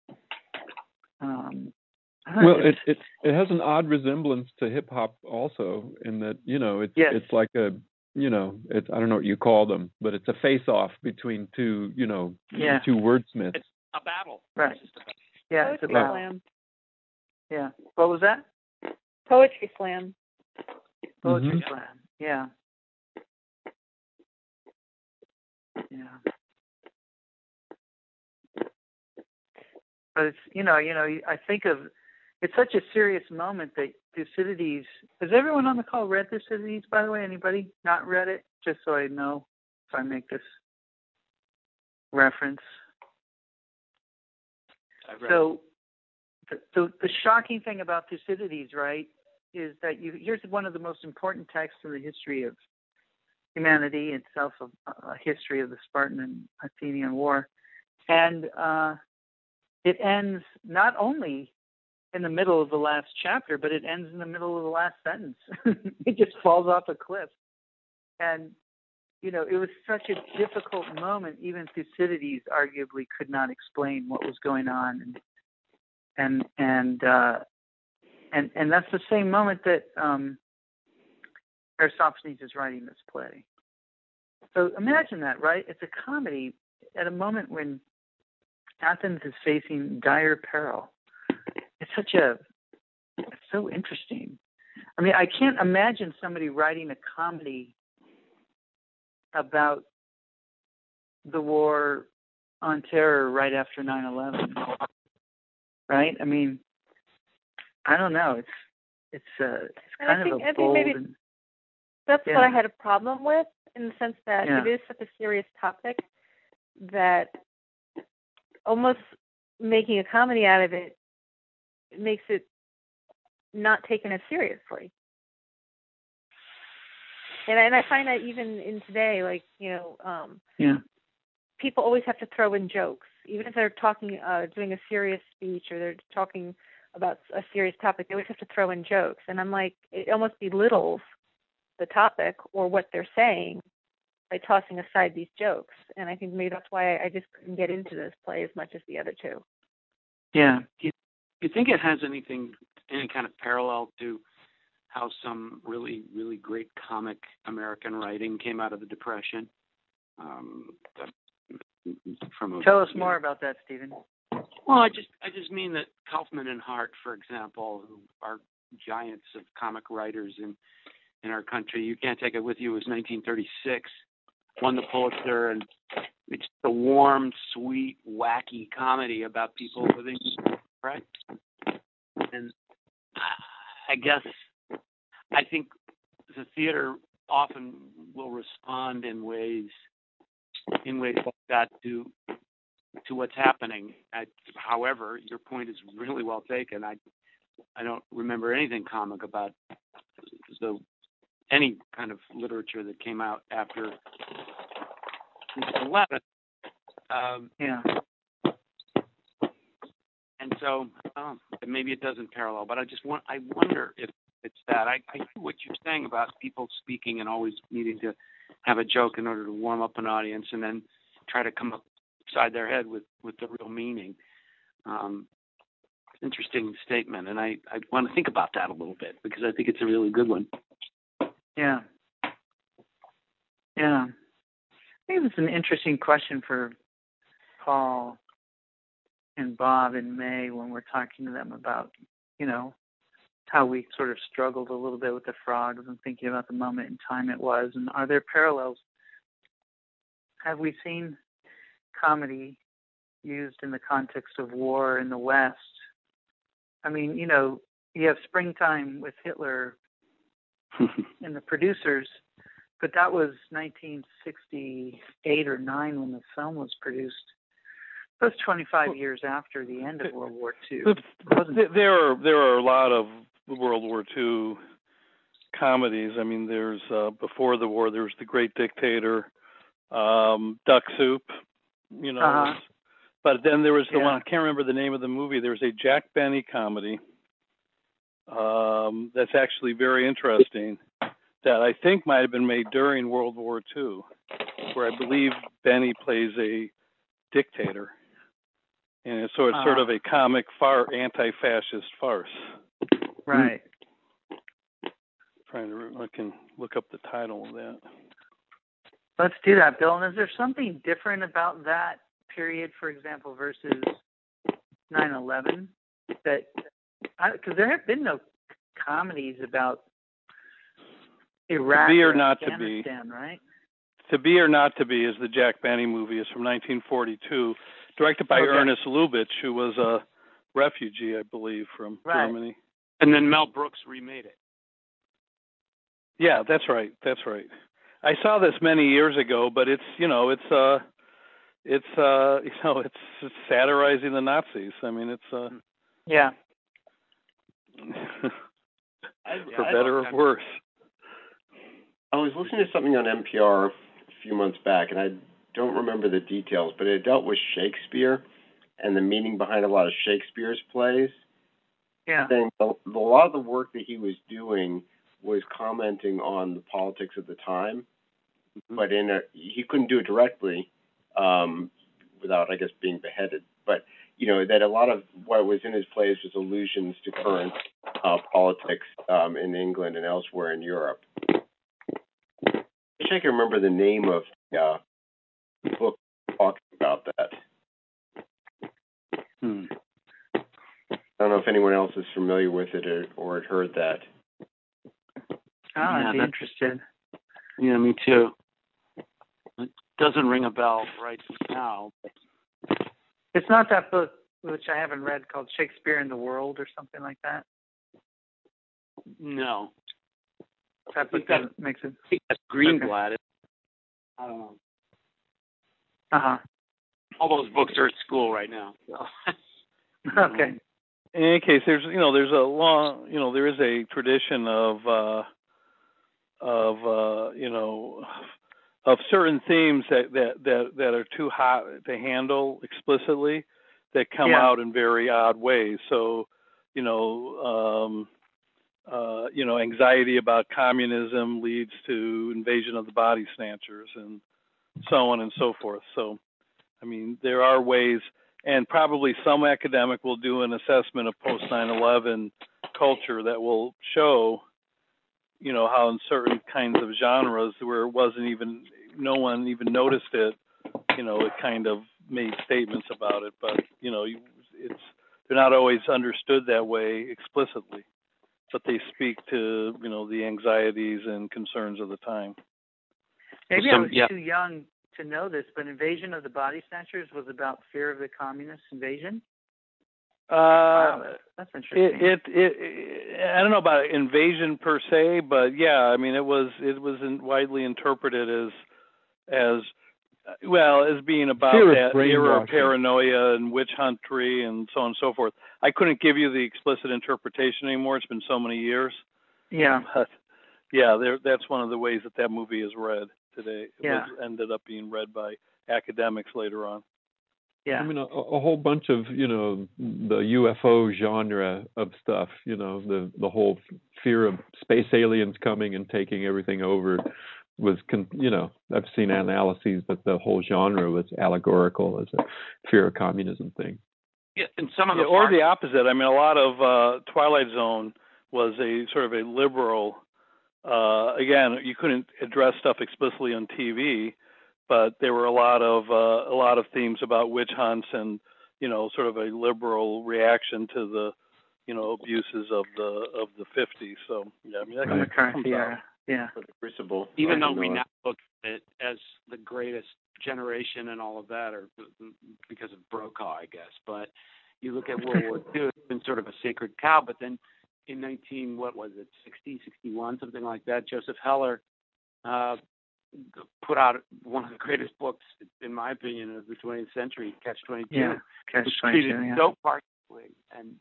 well, it has an odd resemblance to hip hop also, in that, you know, it's like a, you know, it's, I don't know what you call them, but it's a face-off between two, you know, two wordsmiths. It's a battle. Right. Yeah, it's a battle. Slam. Yeah. What was that? Poetry slam. Poetry slam. Yeah. Yeah. But it's, you know, I think of, it's such a serious moment that Thucydides, has everyone on the call read Thucydides, by the way? Anybody not read it? Just so I know if I make this reference. So the shocking thing about Thucydides, right, is that here's one of the most important texts in the history of humanity, itself a history of the Spartan and Athenian war. And it ends not only in the middle of the last chapter, but it ends in the middle of the last sentence. It just falls off a cliff. And, you know, it was such a difficult moment. Even Thucydides arguably could not explain what was going on. And that's the same moment that Aristophanes is writing this play. So imagine that, right? It's a comedy at a moment when Athens is facing dire peril. It's so interesting. I mean, I can't imagine somebody writing a comedy about the war on terror right after 9/11, right? I mean, I don't know. It's kind of a bold. Maybe that's what I had a problem with, in the sense that it is such a serious topic that almost making a comedy out of it makes it not taken as seriously. And I find that even in today, like, people always have to throw in jokes, even if they're talking, doing a serious speech, or they're talking about a serious topic. They always have to throw in jokes, and I'm like, it almost belittles the topic or what they're saying by tossing aside these jokes. And I think maybe that's why I just couldn't get into this play as much as the other two. Yeah. Do you think it has any kind of parallel to how some really, really great comic American writing came out of the Depression? Tell us more about that, Stephen. Well, I just mean that Kaufman and Hart, for example, who are giants of comic writers in our country. You Can't Take It With You was 1936, won the Pulitzer, and it's a warm, sweet, wacky comedy about people living right. And I think the theater often will respond in ways like that to what's happening. However, your point is really well taken. I don't remember anything comic about any kind of literature that came out after 11. And so maybe it doesn't parallel, but I wonder if it's that. I hear what you're saying about people speaking and always needing to have a joke in order to warm up an audience and then try to come upside their head with the real meaning. Interesting statement, and I want to think about that a little bit because I think it's a really good one. Yeah. I think it's an interesting question for Paul and Bob in May when we're talking to them about, how we sort of struggled a little bit with the frogs and thinking about the moment in time it was, and are there parallels? Have we seen comedy used in the context of war in the West? I mean, you have Springtime with Hitler and the producers, but that was 1968 or 9 when the film was produced. That was 25 years after the end of World War II. There are a lot of World War II comedies. I mean, there's before the war, there was The Great Dictator, Duck Soup, But then there was the one, I can't remember the name of the movie. There was a Jack Benny comedy that's actually very interesting that I think might have been made during World War II, where I believe Benny plays a dictator. And it's sort of a comic anti-fascist farce. Right. I can look up the title of that. Let's do that, Bill. And is there something different about that period, for example, versus 9/11? Because there have been no comedies about Iraq To Be or or Not Afghanistan, to Be. right? To Be or Not to Be is the Jack Benny movie. It's from 1942, directed by Ernest Lubitsch, who was a refugee, I believe, from Germany. And then Mel Brooks remade it. Yeah, that's right. I saw this many years ago, but it's satirizing the Nazis. I mean, it's for better or worse. I was listening to something on NPR a few months back, and I don't remember the details, but it dealt with Shakespeare and the meaning behind a lot of Shakespeare's plays. Yeah. Saying a lot of the work that he was doing was commenting on the politics of the time, but he couldn't do it directly without, I guess, being beheaded. But, that a lot of what was in his plays was allusions to current politics in England and elsewhere in Europe. I wish I can remember the name of book talking about that. I don't know if anyone else is familiar with it or had heard that. I'd be interested. Yeah, me too. It doesn't ring a bell right now. It's not that book, which I haven't read, called Shakespeare in the World or something like that? No. That book doesn't make sense. I think that's Greenblatt. I don't know. Uh-huh. All those books are at school right now. So. Okay. In any case, there is a tradition of certain themes that are too hot to handle explicitly, that come out in very odd ways. So, anxiety about communism leads to invasion of the body snatchers, and so on and so forth. So, I mean, there are ways, and probably some academic will do an assessment of post 9/11 culture that will show, how in certain kinds of genres where no one even noticed it, it kind of made statements about it, but they're not always understood that way explicitly, but they speak to the anxieties and concerns of the time. Maybe I was too young to know this, but Invasion of the Body Snatchers was about fear of the communist invasion. Wow, that's interesting. I don't know about invasion per se, but yeah, I mean it was widely interpreted as being about that era of paranoia and witch huntry and so on and so forth. I couldn't give you the explicit interpretation anymore. It's been so many years. Yeah. But that's one of the ways that movie is read today. It ended up being read by academics later on. Yeah. I mean, a whole bunch of, the UFO genre of stuff, the whole fear of space aliens coming and taking everything over was, I've seen analyses that the whole genre was allegorical as a fear of communism thing. Yeah, and some of or the opposite. I mean, a lot of Twilight Zone was a sort of a liberal, again, you couldn't address stuff explicitly on TV, but there were a lot of themes about witch hunts and sort of a liberal reaction to the abuses of the 50s. So yeah, I mean that comes out. Yeah. Crucible. Even though we now look at it as the greatest generation and all of that, or because of Brokaw, I guess. But you look at World War II, it's been sort of a sacred cow. But then in 60, 61, something like that, Joseph Heller put out one of the greatest books, in my opinion, of the 20th century, Catch-22. Yeah, Catch-22, treated so farcically, and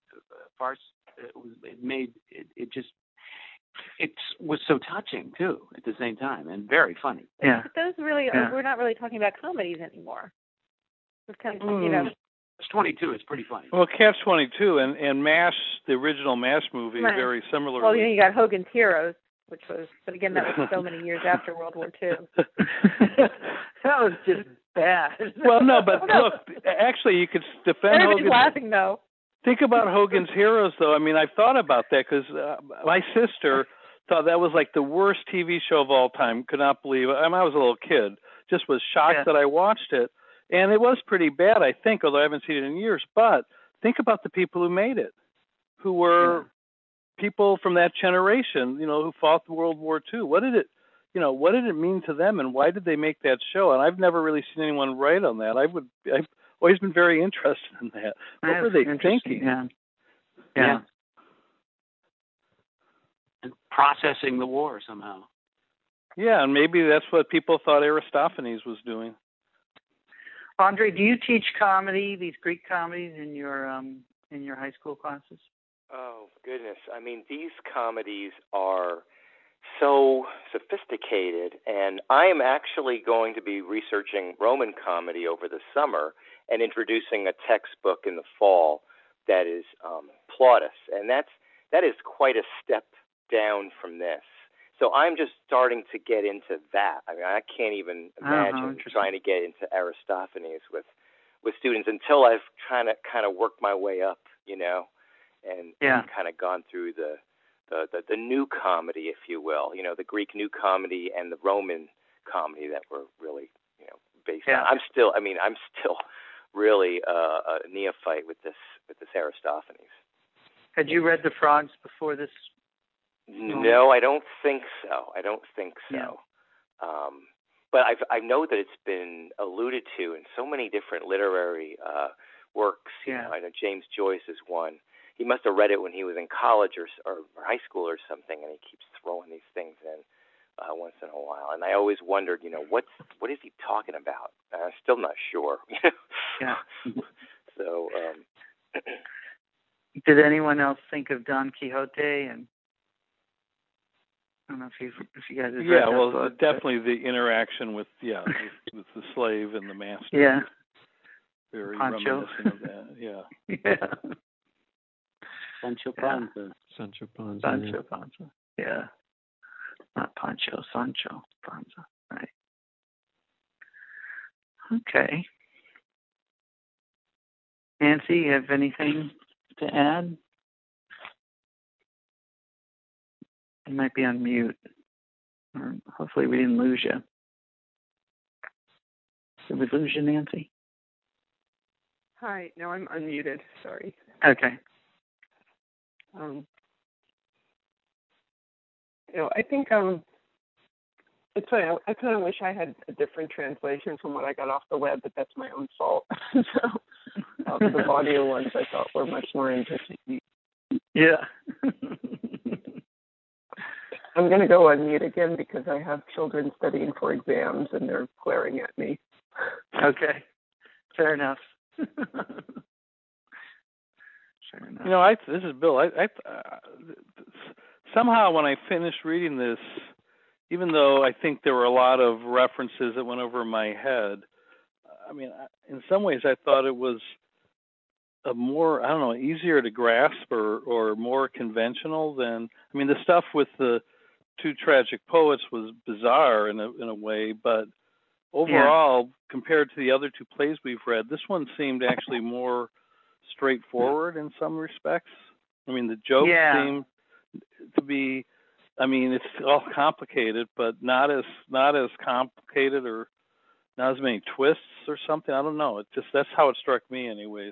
it was so touching too at the same time, and very funny. Yeah. But those really we're not really talking about comedies anymore. It's kind of Catch-22 is pretty funny. Well, Catch-22 and MASH, the original MASH movie, is very similar. Well, you got Hogan's Heroes, which was, but again, that was so many years after World War II. That was just bad. Well, no, but look, actually, you could defend Everybody's Hogan's. laughing though. Think about Hogan's Heroes, though. I mean, I've thought about that because my sister thought that was like the worst TV show of all time. Could not believe it. I mean, I was a little kid. Just was shocked that I watched it. And it was pretty bad, I think, although I haven't seen it in years. But think about the people who made it, who were people from that generation, who fought World War II. What did it mean to them, and why did they make that show? And I've never really seen anyone write on that. I've always been very interested in that. What were they thinking? Yeah. And processing the war somehow. Yeah, and maybe that's what people thought Aristophanes was doing. Andre, do you teach comedy, these Greek comedies, in your high school classes? Oh, goodness. I mean, these comedies are so sophisticated, and I am actually going to be researching Roman comedy over the summer and introducing a textbook in the fall that is Plautus, and that is quite a step down from this. So I'm just starting to get into that. I mean, I can't even imagine trying to get into Aristophanes with students until I've kind of worked my way up, and kind of gone through the new comedy, if you will, the Greek new comedy and the Roman comedy that we're really, based on. I'm still really a neophyte with this Aristophanes. Had you read The Frogs before this? No, I don't think so. Yeah. But I know that it's been alluded to in so many different literary works. I know James Joyce is one. He must have read it when he was in college or high school or something, and he keeps throwing these things in once in a while. And I always wondered, what is he talking about? I'm still not sure. Yeah. So, did anyone else think of Don Quixote? And I don't know if you guys have read that book, definitely the interaction with the slave and the master. Yeah. Very Pancho. reminiscent of that. Yeah. Yeah. Sancho Panza. Sancho Panza. Sancho Panza. Yeah. Not Pancho, Sancho Panza. Right. Okay. Nancy, you have anything to add? You might be on mute. Or hopefully we didn't lose you. Did we lose you, Nancy? Hi. No, I'm unmuted. Sorry. Okay. I think it's funny. I kind of wish I had a different translation from what I got off the web, but that's my own fault. So the audio ones I thought were much more interesting. Yeah. I'm going to go on mute again because I have children studying for exams and they're glaring at me. Okay. Fair enough. Fair enough. This is Bill. I somehow when I finished reading this, even though I think there were a lot of references that went over my head, in some ways I thought it was a more, easier to grasp or more conventional than, the stuff with the two tragic poets was bizarre in a way, but overall, compared to the other two plays we've read, this one seemed actually more straightforward in some respects. The jokes seem to be, it's all complicated, but not as complicated or not as many twists or something. I don't know. That's how it struck me anyways.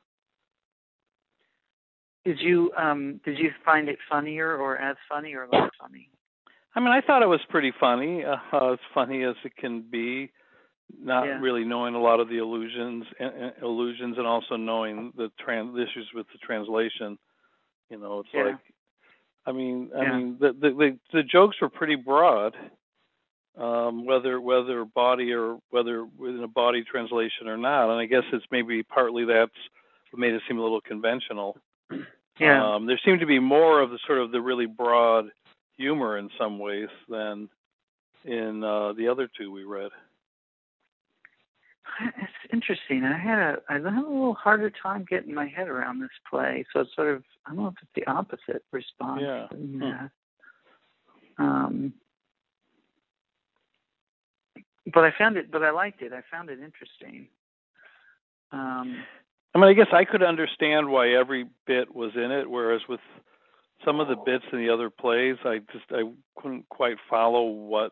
Did you find it funnier or as funny or less funny? I thought it was pretty funny, as funny as it can be, not really knowing a lot of the illusions and also knowing the issues with the translation. It's like, the jokes were pretty broad, whether body or whether within a body translation or not. And I guess it's maybe partly that's what made it seem a little conventional. Yeah. There seemed to be more of the sort of the really broad humor in some ways than in the other two we read. It's interesting. I had a little harder time getting my head around this play, so it's sort of, I don't know if it's the opposite response. Yeah. But I liked it. I found it interesting. I guess I could understand why every bit was in it, whereas with some of the bits in the other plays, I couldn't quite follow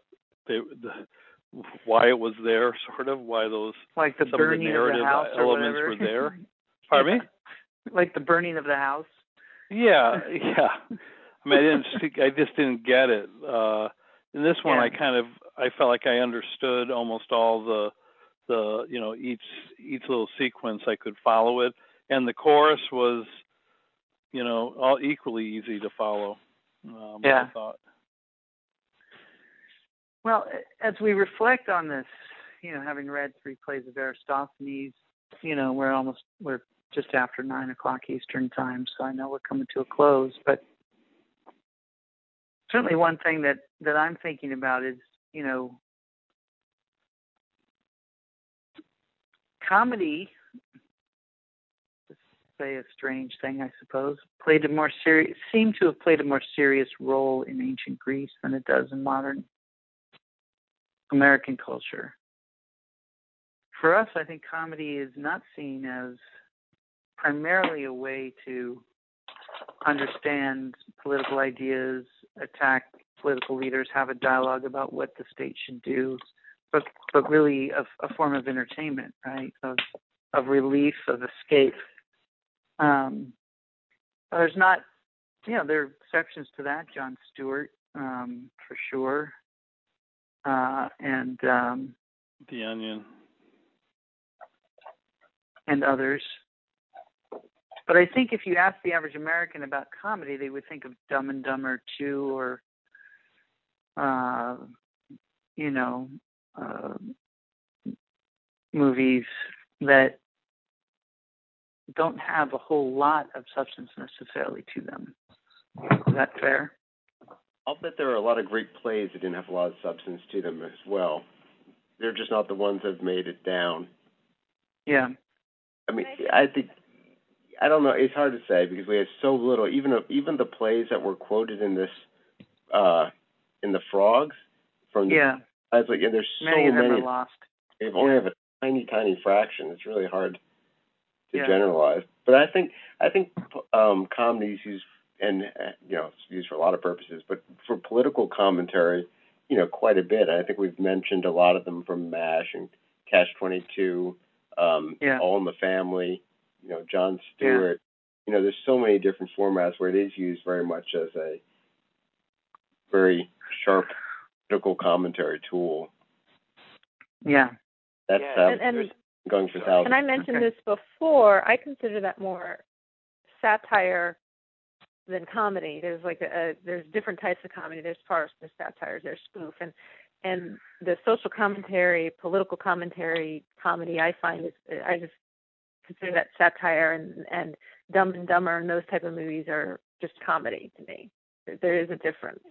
why it was there, sort of, why those like the some of the narrative elements were there. Pardon me? Like the burning of the house. Yeah. I just didn't get it. In this one, I felt like I understood almost all the each little sequence. I could follow it, and the chorus was, all equally easy to follow. I thought. Well, as we reflect on this, having read 3 plays of Aristophanes, we're just after 9:00 Eastern time, so I know we're coming to a close. But certainly one thing that I'm thinking about is, comedy, to say a strange thing, I suppose, seemed to have played a more serious role in ancient Greece than it does in modern American culture. For us, I think comedy is not seen as primarily a way to understand political ideas, attack political leaders, have a dialogue about what the state should do, but really a form of entertainment, right? Of relief, of escape. There's not, there are exceptions to that. Jon Stewart, for sure, and The Onion, and others. But I think if you ask the average American about comedy, they would think of Dumb and Dumber 2 or, movies that don't have a whole lot of substance necessarily to them. Is that fair? I'll bet there are a lot of great plays that didn't have a lot of substance to them as well. They're just not the ones that have made it down. Yeah. I mean, I don't know. It's hard to say because we have so little. Even the plays that were quoted in this, in the Frogs, from the, there's so many of them are lost. They only have a tiny fraction. It's really hard to generalize. But I think comedy is used, and it's used for a lot of purposes, but for political commentary, quite a bit. I think we've mentioned a lot of them from MASH and Catch-22, All in the Family, Jon Stewart. There's so many different formats where it is used very much as a very sharp political commentary tool. Yeah. That's going for thousands. And I mentioned this before. I consider that more satire than comedy. There's there's different types of comedy. There's farce, there's satire, there's spoof, and the social commentary, political commentary, comedy. I just consider that satire, and Dumb and Dumber and those type of movies are just comedy to me. There is a difference.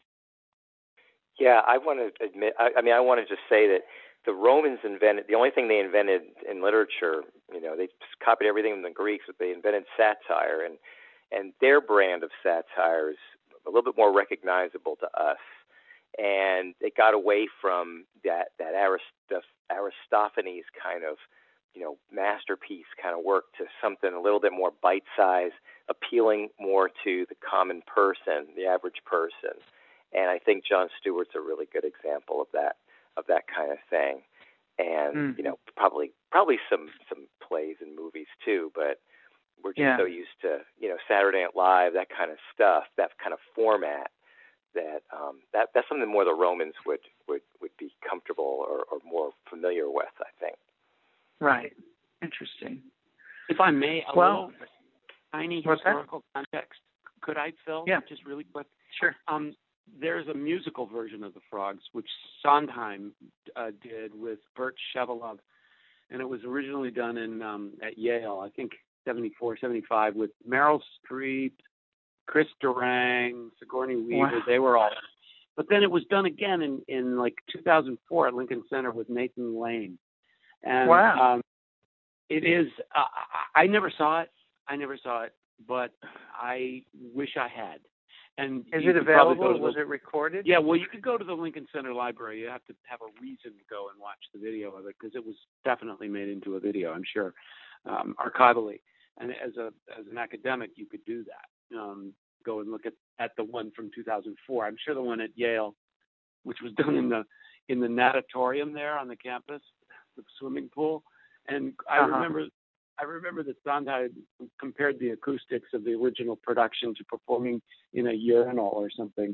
Yeah, I want to admit. I want to just say that the Romans invented the only thing they invented in literature. They copied everything from the Greeks, but they invented satire, and their brand of satire is a little bit more recognizable to us. And they got away from that Aristophanes kind of, masterpiece kind of work to something a little bit more bite-sized, appealing more to the common person, the average person. And I think Jon Stewart's a really good example of that kind of thing. And probably some plays and movies too, but we're just so used to Saturday Night Live, that kind of stuff, that kind of format. That's something more the Romans would be comfortable or more familiar with, I think. Right. Interesting. If I may, a little tiny historical context. Could I, Phil? Yeah. Just really quick. Sure. There's a musical version of The Frogs, which Sondheim did with Burt Shevelove, and it was originally done in at Yale, I think 74, 75, with Meryl Streep, Chris Durang, Sigourney Weaver. Wow. They were all in it. But then it was done again in 2004 at Lincoln Center with Nathan Lane. And it is. I never saw it, but I wish I had. And is it available? Was it recorded? Yeah, well, you could go to the Lincoln Center Library. You have to have a reason to go and watch the video of it because it was definitely made into a video, I'm sure, archivally. And as an academic, you could do that. Go and look at the one from 2004. I'm sure the one at Yale, which was done in the natatorium there on the campus, the swimming pool. And I remember that Sondheim compared the acoustics of the original production to performing in a urinal or something.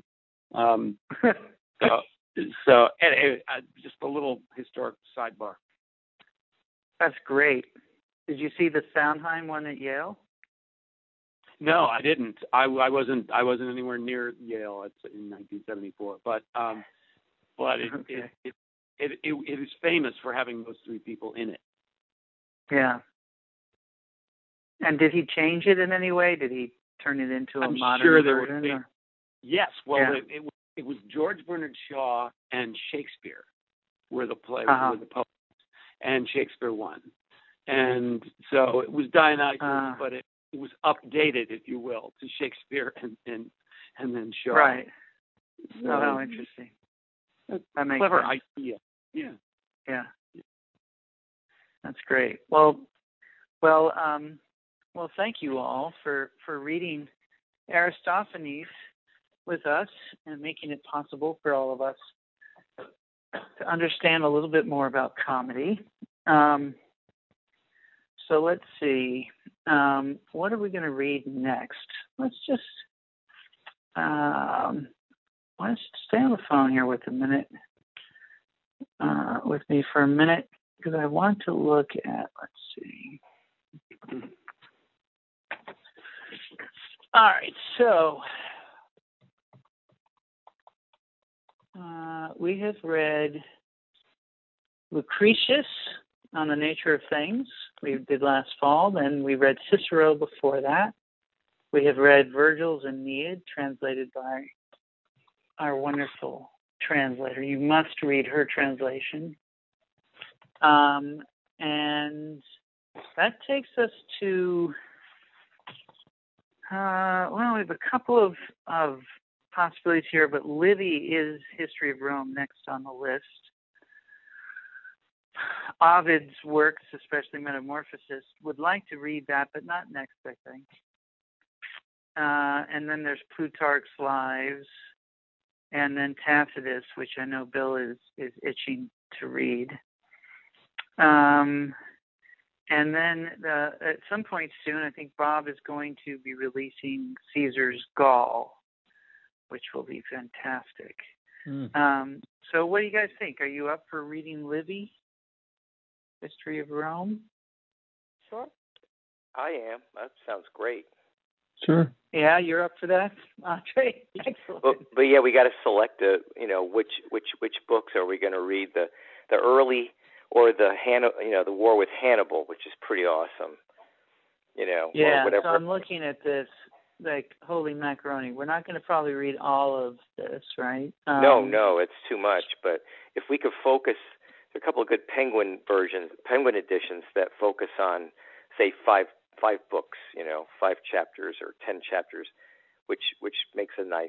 So just a little historic sidebar. That's great. Did you see the Sondheim one at Yale? No, I didn't. I wasn't anywhere near Yale in 1974. But it is famous for having those three people in it. Yeah. And did he change it in any way? Did he turn it into a modern version? Yes. Well, it was George Bernard Shaw and Shakespeare were the play, were the poets, and Shakespeare won. And so it was Dionysus, but it was updated, if you will, to Shakespeare and then Shaw. Right. So, how interesting. That makes clever sense. idea. Yeah. Yeah. That's great. Well, thank you all for reading Aristophanes with us and making it possible for all of us to understand a little bit more about comedy. So let's see. What are we going to read next? Let's just stay on the phone here with me for a minute, because I want to look at, let's see. All right, so we have read Lucretius on the Nature of Things. We did last fall. Then we read Cicero before that. We have read Virgil's Aeneid, translated by our wonderful translator. You must read her translation. And that takes us to, we have a couple of possibilities here, but Livy is History of Rome next on the list. Ovid's works, especially Metamorphosis, would like to read that, but not next, I think. And then there's Plutarch's Lives, and then Tacitus, which I know Bill is itching to read. And then at some point soon, I think Bob is going to be releasing Caesar's Gaul, which will be fantastic. So what do you guys think? Are you up for reading Livy, History of Rome? Sure. I am. That sounds great. Sure. Yeah, you're up for that, Andre? Excellent. But yeah, we got to select which books are we going to read, the early or the War with Hannibal, which is pretty awesome. Yeah. Or whatever. So I'm looking at this like holy macaroni. We're not going to probably read all of this, right? No, it's too much. But if we could focus, there are a couple of good Penguin editions that focus on, say, five books, 5 chapters or 10 chapters, which makes a nice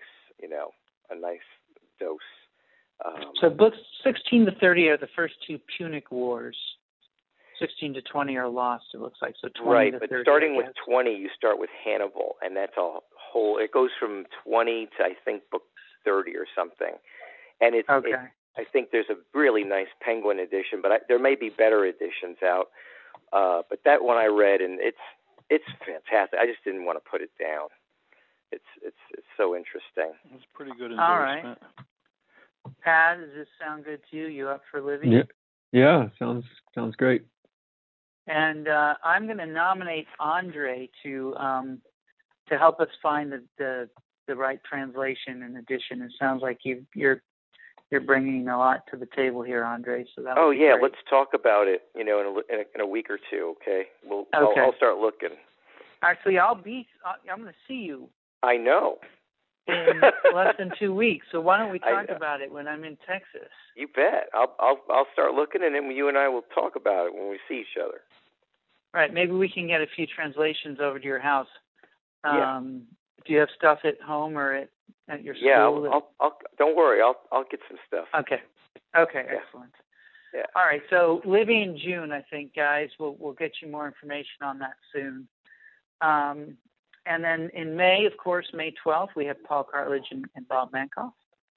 dose. So books 16 to 30 are the first 2 Punic Wars. 16 to 20 are lost, it looks like. So 20 right, to but 30. Starting with 20, you start with Hannibal, and that's a whole. It goes from 20 to I think book 30 or something, and it's. Okay. I think there's a really nice Penguin edition, but there may be better editions out. But that one I read, and it's fantastic. I just didn't want to put it down. It's so interesting. It's pretty good endorsement. All right. Pat, does this sound good to you? You up for Livy? Yeah, sounds great. And I'm going to nominate Andre to help us find the right translation and edition. It sounds like you're bringing a lot to the table here, Andre. So that. Oh yeah, great. Let's talk about it. In a week or two. Okay. I'll start looking. Actually, I'm going to see you. I know. In less than 2 weeks. So why don't we talk about it when I'm in Texas? You bet. I'll start looking, and then you and I will talk about it when we see each other. Right. Maybe we can get a few translations over to your house. Yeah. Do you have stuff at home or at your school? Yeah. I'll don't worry. I'll get some stuff. Okay. Excellent. Yeah. All right. So Livy in June, I think, guys. We'll get you more information on that soon. And then in May, of course, May 12th, we have Paul Cartledge and Bob Mankoff.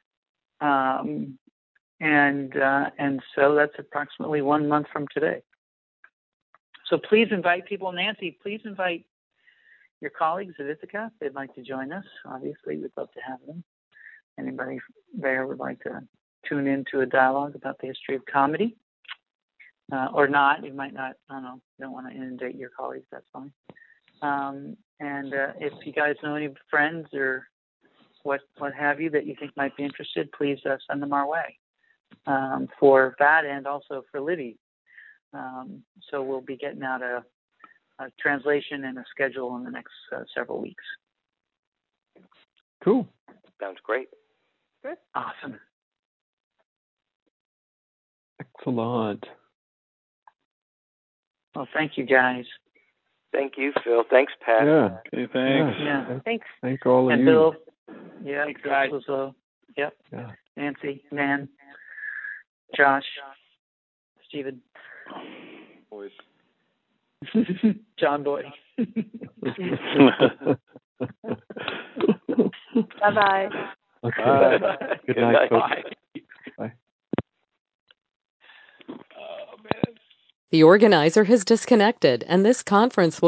And so that's approximately 1 month from today. So please invite people. Nancy, please invite your colleagues at Ithaca if they'd like to join us. Obviously, we'd love to have them. Anybody there would like to tune into a dialogue about the history of comedy. Or not. You might not, I don't know, don't want to inundate your colleagues, that's fine. And if you guys know any friends or what have you that you think might be interested, please send them our way for that and also for Livy. So we'll be getting out a translation and a schedule in the next several weeks. Cool. Sounds great. Good. Awesome. Excellent. Well, thank you, guys. Thank you, Phil. Thanks, Pat. Yeah. Okay, thanks. Yeah. Thanks. Thank all of and you. Bill. Yeah. Thanks, guys. Yep. Yeah. Nancy, Nan, Josh, Stephen. Boys. John Boy. Bye-bye. Okay. Bye. Good night, folks. Bye. Bye. Oh man. The organizer has disconnected, and this conference will